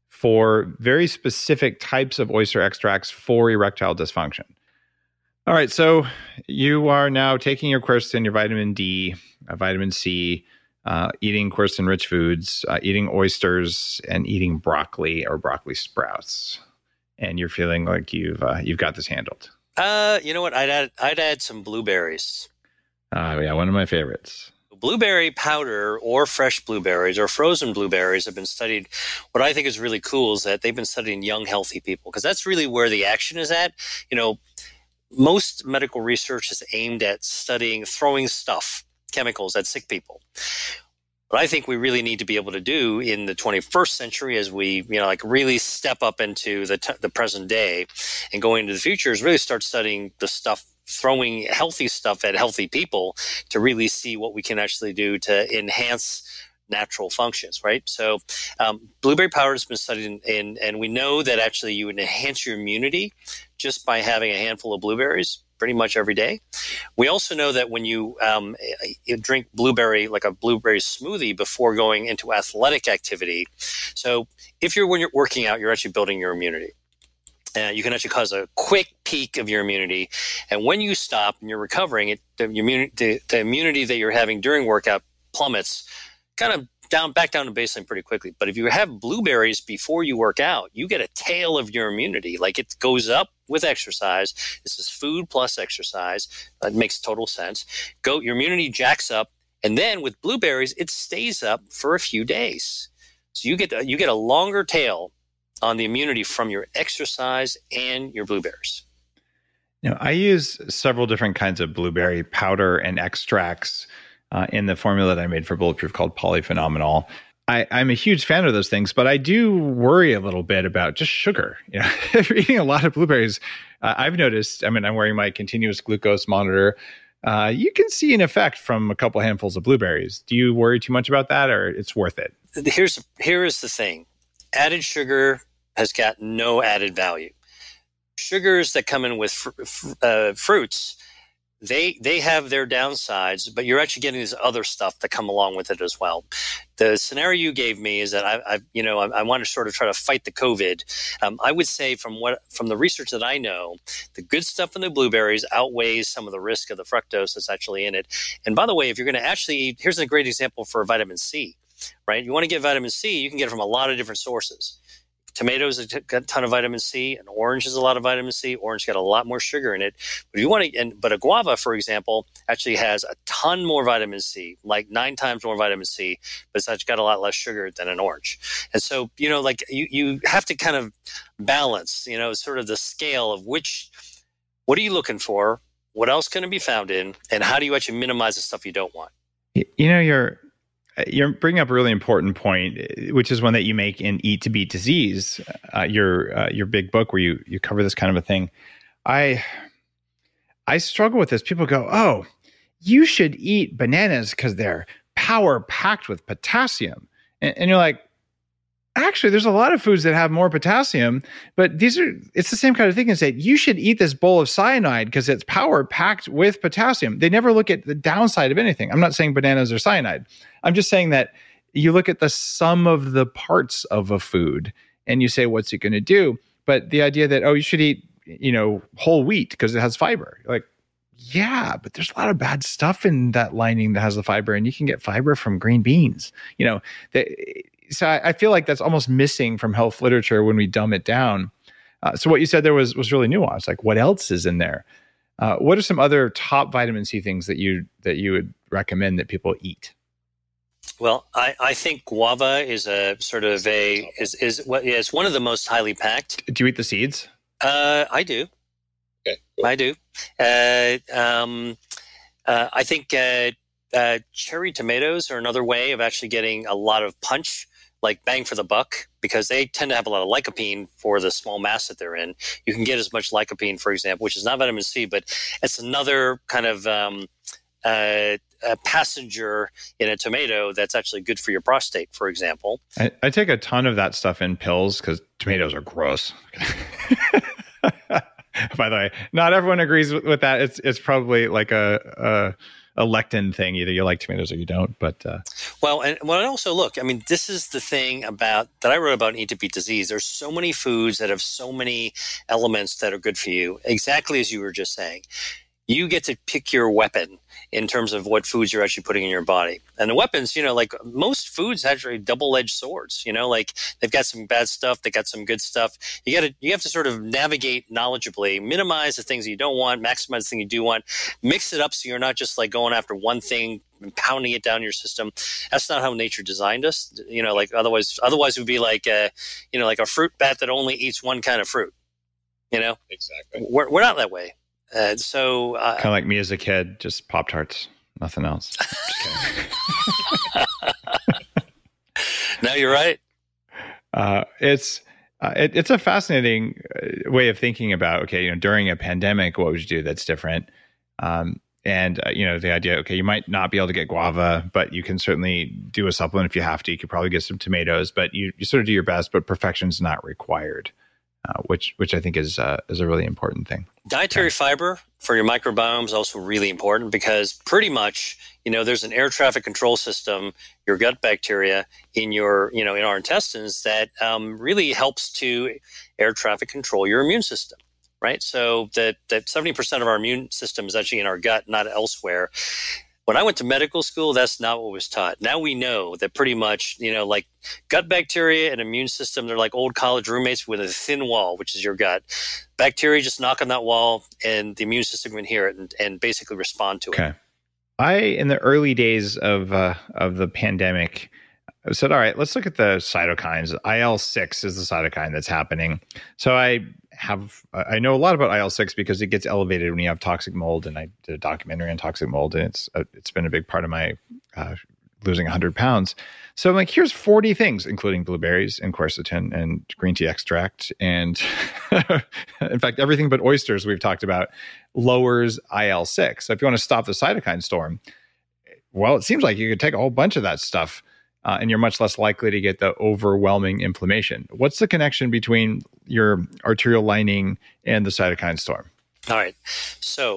for very specific types of oyster extracts for erectile dysfunction. All right, so you are now taking your quercetin, your vitamin D, uh, vitamin C, uh, eating quercetin-rich foods, uh, eating oysters, and eating broccoli or broccoli sprouts, and you're feeling like you've uh, you've got this handled. Uh, you know what? I'd add I'd add some blueberries. Uh, yeah, one of my favorites. Blueberry powder or fresh blueberries or frozen blueberries have been studied. What I think is really cool is that they've been studying young, healthy people, because that's really where the action is at. You know, most medical research is aimed at studying, throwing stuff, chemicals at sick people. What I think we really need to be able to do in the twenty-first century, as we, you know, like really step up into the t- the present day and going into the future, is really start studying the stuff, throwing healthy stuff at healthy people to really see what we can actually do to enhance natural functions, right? So um, blueberry powder has been studied in, in, and we know that actually you would enhance your immunity just by having a handful of blueberries pretty much every day. We also know that when you, um, you drink blueberry, like a blueberry smoothie before going into athletic activity. So if you're, when you're working out, you're actually building your immunity. Uh, you can actually cause a quick peak of your immunity. And when you stop and you're recovering, it, the, immunity, the, the immunity that you're having during workout plummets kind of down back down to baseline pretty quickly. But if you have blueberries before you work out, you get a tail of your immunity. Like it goes up with exercise. This is food plus exercise. That makes total sense. Go, your immunity jacks up. And then with blueberries, it stays up for a few days. So you get you get a longer tail on the immunity from your exercise and your blueberries. You know, I use several different kinds of blueberry powder and extracts uh, in the formula that I made for Bulletproof called Polyphenomenal. I, I'm a huge fan of those things, but I do worry a little bit about just sugar. You know, if you're eating a lot of blueberries, uh, I've noticed, I mean, I'm wearing my continuous glucose monitor. Uh, you can see an effect from a couple handfuls of blueberries. Do you worry too much about that, or it's worth it? Here's, here is the thing. Added sugar has got no added value. Sugars that come in with fr- fr- uh, fruits, they they have their downsides, but you're actually getting this other stuff that come along with it as well. The scenario you gave me is that I, I you know, I, I want to sort of try to fight the COVID. Um, I would say from what from the research that I know, the good stuff in the blueberries outweighs some of the risk of the fructose that's actually in it. And by the way, if you're going to actually eat, here's a great example for vitamin C, right? You want to get vitamin C, you can get it from a lot of different sources. Tomatoes got a ton of vitamin C. An orange has a lot of vitamin C. Orange got a lot more sugar in it. But if you want to, and but a guava, for example, actually has a ton more vitamin C, like nine times more vitamin C, but it's actually got a lot less sugar than an orange. And so, you know, like you, you have to kind of balance, you know, sort of the scale of which, what are you looking for? What else can it be found in? And how do you actually minimize the stuff you don't want? You know, you're, You're bringing up a really important point, which is one that you make in Eat to Beat Disease, uh, your uh, your big book where you you cover this kind of a thing. I I struggle with this. People go, "Oh, you should eat bananas because they're power packed with potassium," and, and you're like, actually, there's a lot of foods that have more potassium, but these are, it's the same kind of thing and say, you should eat this bowl of cyanide because it's power packed with potassium. They never look at the downside of anything. I'm not saying bananas are cyanide. I'm just saying that you look at the sum of the parts of a food and you say, what's it going to do? But the idea that, oh, you should eat, you know, whole wheat because it has fiber. Like, yeah, but there's a lot of bad stuff in that lining that has the fiber, and you can get fiber from green beans. You know, the, so I, I feel like that's almost missing from health literature when we dumb it down. Uh, so what you said there was was really nuanced. Like, what else is in there? Uh, what are some other top vitamin C things that you that you would recommend that people eat? Well, I, I think guava is a sort of a is is what well, is one of the most highly packed. Do you eat the seeds? Uh, I do. Okay, cool. I do. Uh, um, uh, I think uh, uh, cherry tomatoes are another way of actually getting a lot of punch, like bang for the buck, because they tend to have a lot of lycopene for the small mass that they're in. You can get as much lycopene, for example, which is not vitamin C, but it's another kind of um, uh, a passenger in a tomato that's actually good for your prostate, for example. I, I take a ton of that stuff in pills because tomatoes are gross. By the way, not everyone agrees with, with that. It's it's probably like a, a a lectin thing. Either you like tomatoes or you don't. But uh, well, and well, also look. I mean, this is the thing about that I wrote about in Eat to Beat Disease. There's so many foods that have so many elements that are good for you. Exactly as you were just saying. You get to pick your weapon in terms of what foods you're actually putting in your body. And the weapons, you know, like most foods actually double-edged swords, you know, like they've got some bad stuff, they got some good stuff. You got to, you have to sort of navigate knowledgeably, minimize the things that you don't want, maximize the thing you do want, mix it up so you're not just like going after one thing and pounding it down your system. That's not how nature designed us. You know, like otherwise, otherwise it would be like, a, you know, like a fruit bat that only eats one kind of fruit, you know? Exactly. We're, we're not that way. Uh, so uh, kind of like me as a kid, just Pop-Tarts, nothing else. No, you're right. Uh, it's uh, it, it's a fascinating way of thinking about, okay, you know, during a pandemic, what would you do that's different? Um, and, uh, you know, the idea, okay, you might not be able to get guava, but you can certainly do a supplement if you have to. You could probably get some tomatoes, but you, you sort of do your best, but perfection's not required. Uh, which which I think is uh, is a really important thing. Dietary okay. fiber for your microbiome is also really important because pretty much, you know, there's an air traffic control system, your gut bacteria in your, you know, in our intestines that um, really helps to air traffic control your immune system, right? So that that seventy percent of our immune system is actually in our gut, not elsewhere. When I went to medical school, that's not what was taught. Now we know that pretty much, you know, like gut bacteria and immune system, they're like old college roommates with a thin wall, which is your gut. Bacteria just knock on that wall and the immune system can hear it and, and basically respond to it. Okay. I, in the early days of uh, of the pandemic, I said, all right, let's look at the cytokines. I L six is the cytokine that's happening. So I have, I know a lot about I L six because it gets elevated when you have toxic mold. And I did a documentary on toxic mold, and it's uh, it's been a big part of my uh, losing one hundred pounds. So I'm like, here's forty things, including blueberries and quercetin and green tea extract. And in fact, everything but oysters we've talked about lowers I L six. So if you want to stop the cytokine storm, well, it seems like you could take a whole bunch of that stuff Uh, and you're much less likely to get the overwhelming inflammation. What's the connection between your arterial lining and the cytokine storm? All right. So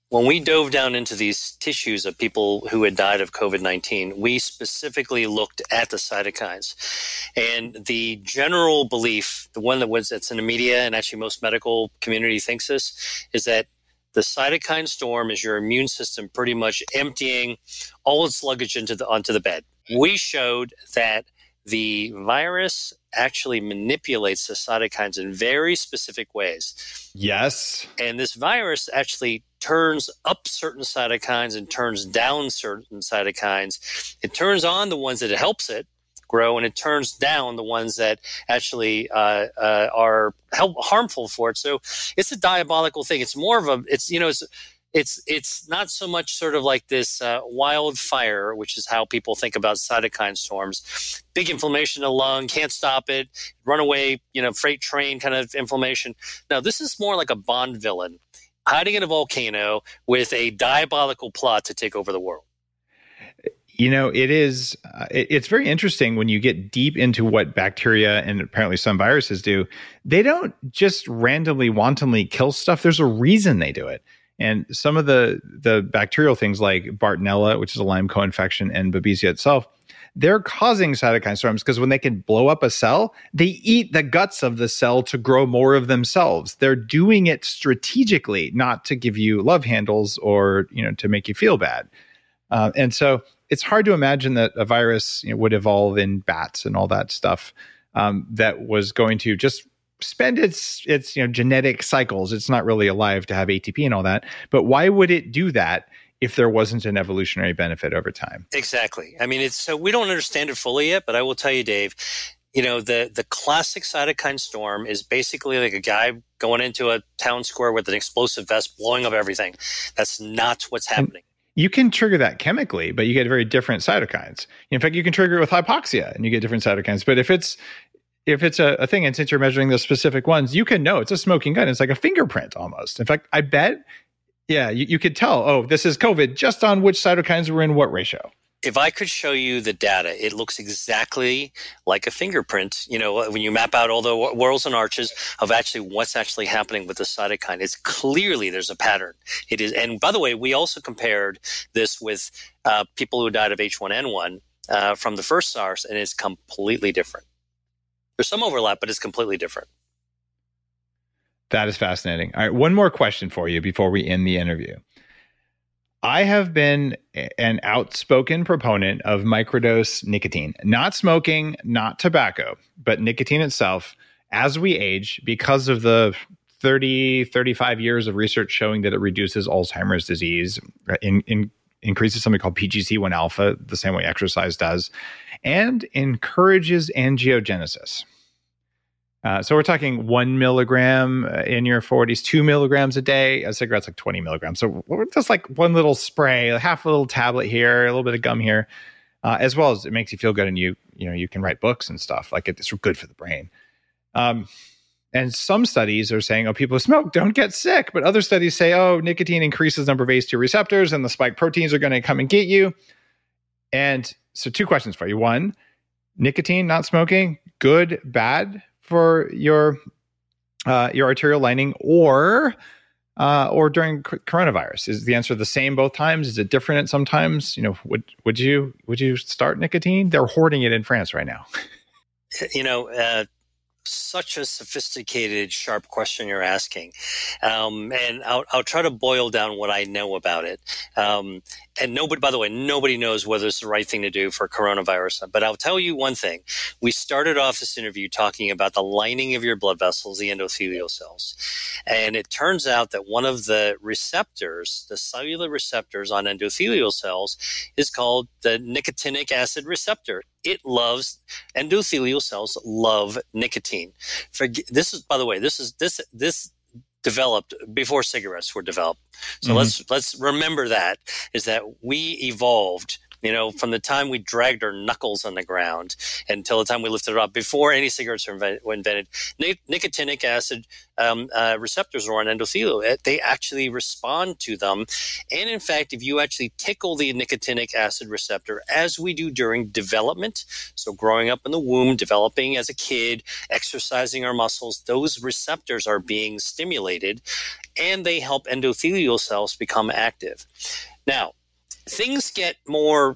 When we dove down into these tissues of people who had died of COVID nineteen, we specifically looked at the cytokines. And the general belief, the one that was that's in the media and actually most medical community thinks this, is that the cytokine storm is your immune system pretty much emptying all its luggage into the onto the bed. We showed that the virus actually manipulates the cytokines in very specific ways. Yes. And this virus actually turns up certain cytokines and turns down certain cytokines. It turns on the ones that it helps it grow, and it turns down the ones that actually uh, uh, are help, harmful for it. So it's a diabolical thing. It's more of a, it's, you know, it's, It's it's not so much sort of like this uh, wildfire, which is how people think about cytokine storms. Big inflammation in the lung, can't stop it, runaway, you know, freight train kind of inflammation. Now, this is more like a Bond villain hiding in a volcano with a diabolical plot to take over the world. You know, it is, uh, it, it's very interesting when you get deep into what bacteria and apparently some viruses do. They don't just randomly, wantonly kill stuff. There's a reason they do it. And some of the, the bacterial things like Bartonella, which is a Lyme co-infection, and Babesia itself, they're causing cytokine storms because when they can blow up a cell, they eat the guts of the cell to grow more of themselves. They're doing it strategically, not to give you love handles or, you know, to make you feel bad. Uh, and so it's hard to imagine that a virus, you know, would evolve in bats and all that stuff um, that was going to just spend its its you know genetic cycles. It's not really alive to have A T P and all that. But why would it do that if there wasn't an evolutionary benefit over time? Exactly. I mean, it's so we don't understand it fully yet, but I will tell you, Dave, you know, the the classic cytokine storm is basically like a guy going into a town square with an explosive vest, blowing up everything. That's not what's happening. And you can trigger that chemically, but you get very different cytokines. In fact, you can trigger it with hypoxia and you get different cytokines. But if it's If it's a, a thing, and since you're measuring the specific ones, you can know it's a smoking gun. It's like a fingerprint almost. In fact, I bet, yeah, you, you could tell, oh, this is COVID just on which cytokines were in what ratio. If I could show you the data, it looks exactly like a fingerprint. You know, when you map out all the whorls and arches of actually what's actually happening with the cytokine, it's clearly there's a pattern. It is, and by the way, we also compared this with uh, people who died of H one N one uh, from the first SARS, and it's completely different. There's some overlap, but it's completely different. That is fascinating. All right, one more question for you before we end the interview. I have been an outspoken proponent of microdose nicotine, not smoking, not tobacco, but nicotine itself as we age because of the thirty, thirty-five years of research showing that it reduces Alzheimer's disease, in, in, increases something called P G C one alpha, the same way exercise does, and encourages angiogenesis. Uh, so we're talking one milligram in your forties, two milligrams a day. A cigarette's like twenty milligrams. So we're just like one little spray, half a little tablet here, a little bit of gum here, uh, as well as it makes you feel good, and you you know you can write books and stuff. Like it's good for the brain. Um, and some studies are saying, oh, people who smoke don't get sick, but other studies say, oh, nicotine increases the number of A C E two receptors, and the spike proteins are going to come and get you. And so, two questions for you: one, nicotine, not smoking, good, bad for your uh, your arterial lining, or uh, or during c- coronavirus? Is the answer the same both times? Is it different at sometimes? You know, would would you would you start nicotine? They're hoarding it in France right now. You know, uh, such a sophisticated, sharp question you're asking, um, and I'll, I'll try to boil down what I know about it. Um, and nobody, by the way, nobody knows whether it's the right thing to do for coronavirus. But I'll tell you one thing: we started off this interview talking about the lining of your blood vessels, the endothelial cells, and it turns out that one of the receptors, the cellular receptors on endothelial cells, is called the nicotinic acid receptor. It loves endothelial cells love nicotine. For, this is, by the way, this is this this developed before cigarettes were developed. So mm-hmm. let's let's remember that is that we evolved. You know, from the time we dragged our knuckles on the ground until the time we lifted it up, before any cigarettes were invented, were invented nic- nicotinic acid um, uh, receptors are on endothelial. They actually respond to them. And in fact, if you actually tickle the nicotinic acid receptor, as we do during development, so growing up in the womb, developing as a kid, exercising our muscles, those receptors are being stimulated. and they help endothelial cells become active. Now, things get more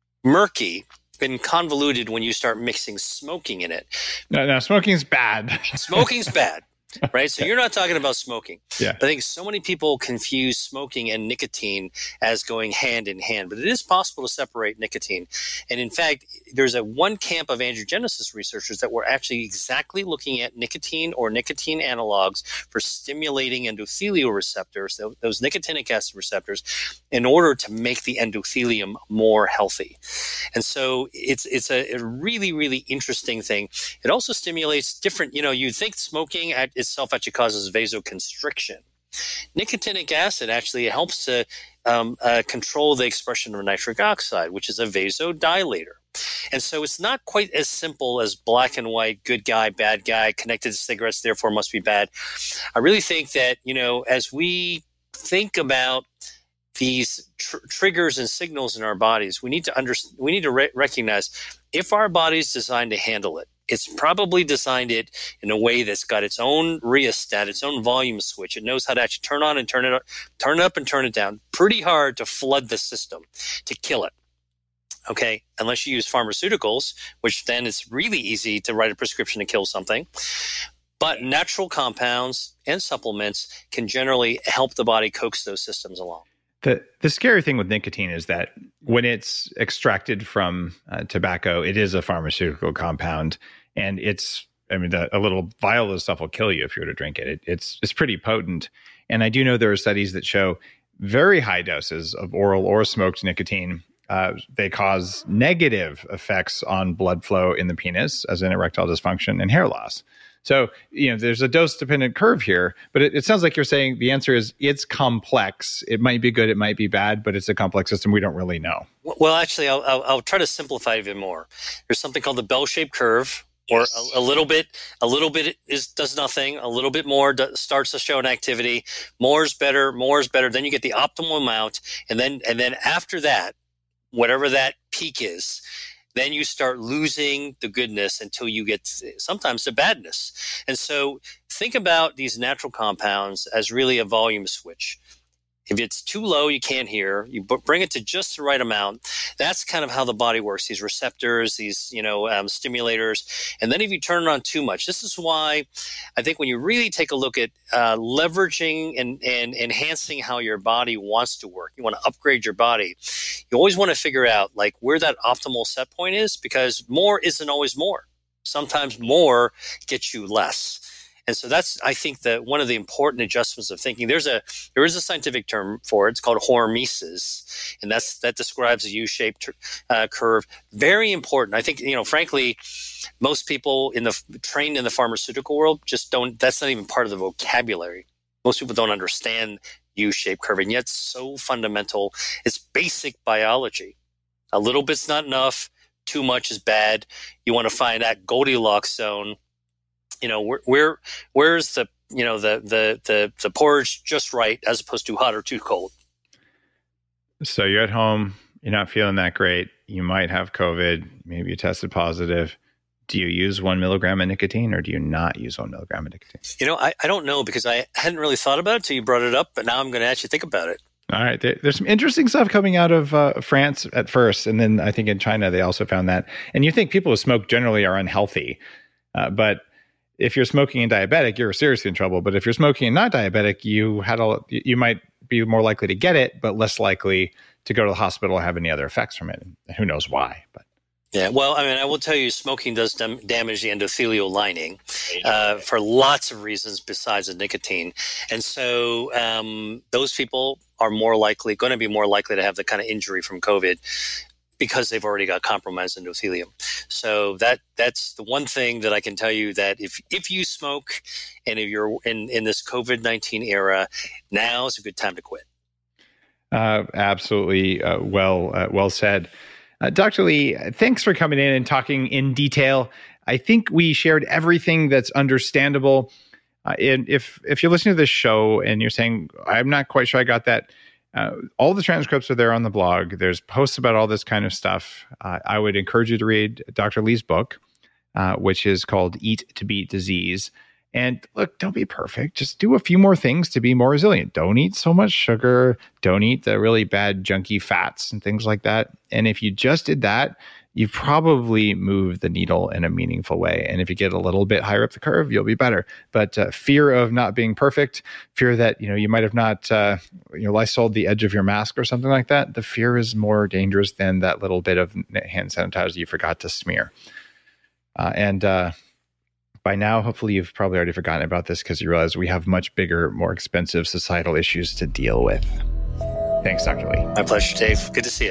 murky and convoluted when you start mixing smoking in it. No, no, smoking's bad. Smoking's bad. Right? So you're not talking about smoking. Yeah. But I think so many people confuse smoking and nicotine as going hand in hand, but it is possible to separate nicotine. And in fact, there's a one camp of angiogenesis researchers that were actually exactly looking at nicotine or nicotine analogs for stimulating endothelial receptors, those nicotinic acid receptors, in order to make the endothelium more healthy. And so it's it's a, a really, really interesting thing. It also stimulates different, you know, you think smoking at itself actually causes vasoconstriction. Nicotinic acid actually helps to um, uh, control the expression of nitric oxide, which is a vasodilator. And so it's not quite as simple as black and white, good guy, bad guy, connected to cigarettes, therefore must be bad. I really think that, you know, as we think about these tr- triggers and signals in our bodies, we need to under- we need to re- recognize if our body's designed to handle it, it's probably designed it in a way that's got its own rheostat, its own volume switch. It knows how to actually turn on and turn it up, turn it up and turn it down pretty hard to flood the system, to kill it. Okay, unless you use pharmaceuticals, which then it's really easy to write a prescription to kill something. But natural compounds and supplements can generally help the body coax those systems along. The the scary thing with nicotine is that when it's extracted from uh, tobacco, it is a pharmaceutical compound, and it's, I mean, the, a little vial of stuff will kill you if you were to drink it. it. It's it's pretty potent, and I do know there are studies that show very high doses of oral or smoked nicotine. Uh, they cause negative effects on blood flow in the penis, as in erectile dysfunction and hair loss. So, you know, there's a dose-dependent curve here, but it, it sounds like you're saying the answer is it's complex. It might be good, it might be bad, but it's a complex system. We don't really know. Well, actually, I'll, I'll, I'll try to simplify it even more. There's something called the bell-shaped curve, or a, a little bit, a little bit is does nothing, a little bit more do, starts to show an activity. More is better, more is better. Then you get the optimal amount, and then and then after that, whatever that peak is, then you start losing the goodness until you get sometimes the badness. And so think about these natural compounds as really a volume switch. If it's too low, you can't hear. You bring it to just the right amount. That's kind of how the body works. These receptors, these you know um, stimulators, and then if you turn it on too much, this is why I think when you really take a look at uh, leveraging and, and enhancing how your body wants to work, you want to upgrade your body. You always want to figure out like where that optimal set point is, because more isn't always more. Sometimes more gets you less. And so that's, I think, that one of the important adjustments of thinking. There's a there is a scientific term for it. It's called hormesis, and that's that describes a U-shaped uh, curve. Very important. I think, you know, frankly, most people in the trained in the pharmaceutical world just don't. That's not even part of the vocabulary. Most people don't understand U-shaped curve, and yet it's so fundamental. It's basic biology. A little bit's not enough. Too much is bad. You want to find that Goldilocks zone. You know, where, where where's the, you know, the, the, the, the porridge just right as opposed to hot or too cold. So you're at home, you're not feeling that great. You might have COVID. Maybe you tested positive. Do you use one milligram of nicotine or do you not use one milligram of nicotine? You know, I, I don't know because I hadn't really thought about it until you brought it up, but now I'm going to actually think about it. All right. There, there's some interesting stuff coming out of uh, France at first. And then I think in China, they also found that. And you think people who smoke generally are unhealthy. Uh, but if you're smoking and diabetic, you're seriously in trouble. But if you're smoking and not diabetic, you had a, you might be more likely to get it, but less likely to go to the hospital or have any other effects from it. And who knows why? But yeah, well, I mean, I will tell you, smoking does dam- damage the endothelial lining uh, for lots of reasons besides the nicotine. And so um, those people are more likely, going to be more likely to have the kind of injury from COVID because they've already got compromised endothelium. So that that's the one thing that I can tell you, that if if you smoke and if you're in, in this COVID nineteen era, now is a good time to quit. Uh, absolutely. Uh, well, uh, well said. Uh, Doctor Lee, thanks for coming in and talking in detail. I think we shared everything that's understandable. Uh, and if if you're listening to this show and you're saying, I'm not quite sure I got that, Uh, all the transcripts are there on the blog. There's posts about all this kind of stuff. Uh, I would encourage you to read Doctor Lee's book, uh, which is called Eat to Beat Disease. And look, don't be perfect. Just do a few more things to be more resilient. Don't eat so much sugar. Don't eat the really bad junky fats and things like that. And if you just did that, you've probably moved the needle in a meaningful way. And if you get a little bit higher up the curve, you'll be better. But uh, fear of not being perfect, fear that, you know, you might have not, uh, you know, Lysoled the edge of your mask or something like that. The fear is more dangerous than that little bit of hand sanitizer you forgot to smear. Uh, and uh, by now, hopefully you've probably already forgotten about this because you realize we have much bigger, more expensive societal issues to deal with. Thanks, Doctor Lee. My pleasure, Dave. Good to see you.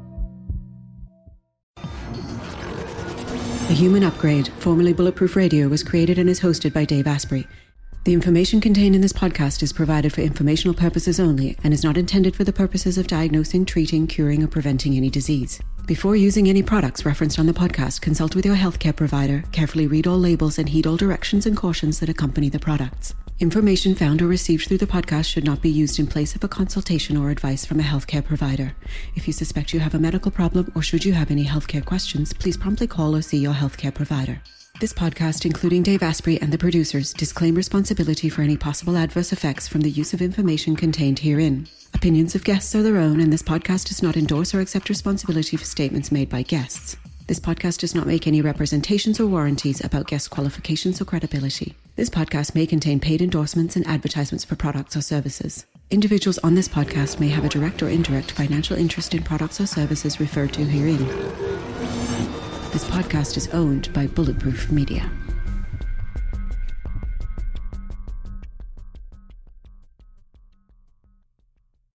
The Human Upgrade, formerly Bulletproof Radio, was created and is hosted by Dave Asprey. The information contained in this podcast is provided for informational purposes only and is not intended for the purposes of diagnosing, treating, curing, or preventing any disease. Before using any products referenced on the podcast, consult with your healthcare provider, carefully read all labels, and heed all directions and cautions that accompany the products. Information found or received through the podcast should not be used in place of a consultation or advice from a healthcare provider. If you suspect you have a medical problem or should you have any healthcare questions, please promptly call or see your healthcare provider. This podcast, including Dave Asprey and the producers, disclaim responsibility for any possible adverse effects from the use of information contained herein. Opinions of guests are their own, and this podcast does not endorse or accept responsibility for statements made by guests. This podcast does not make any representations or warranties about guest qualifications or credibility. This podcast may contain paid endorsements and advertisements for products or services. Individuals on this podcast may have a direct or indirect financial interest in products or services referred to herein. This podcast is owned by Bulletproof Media.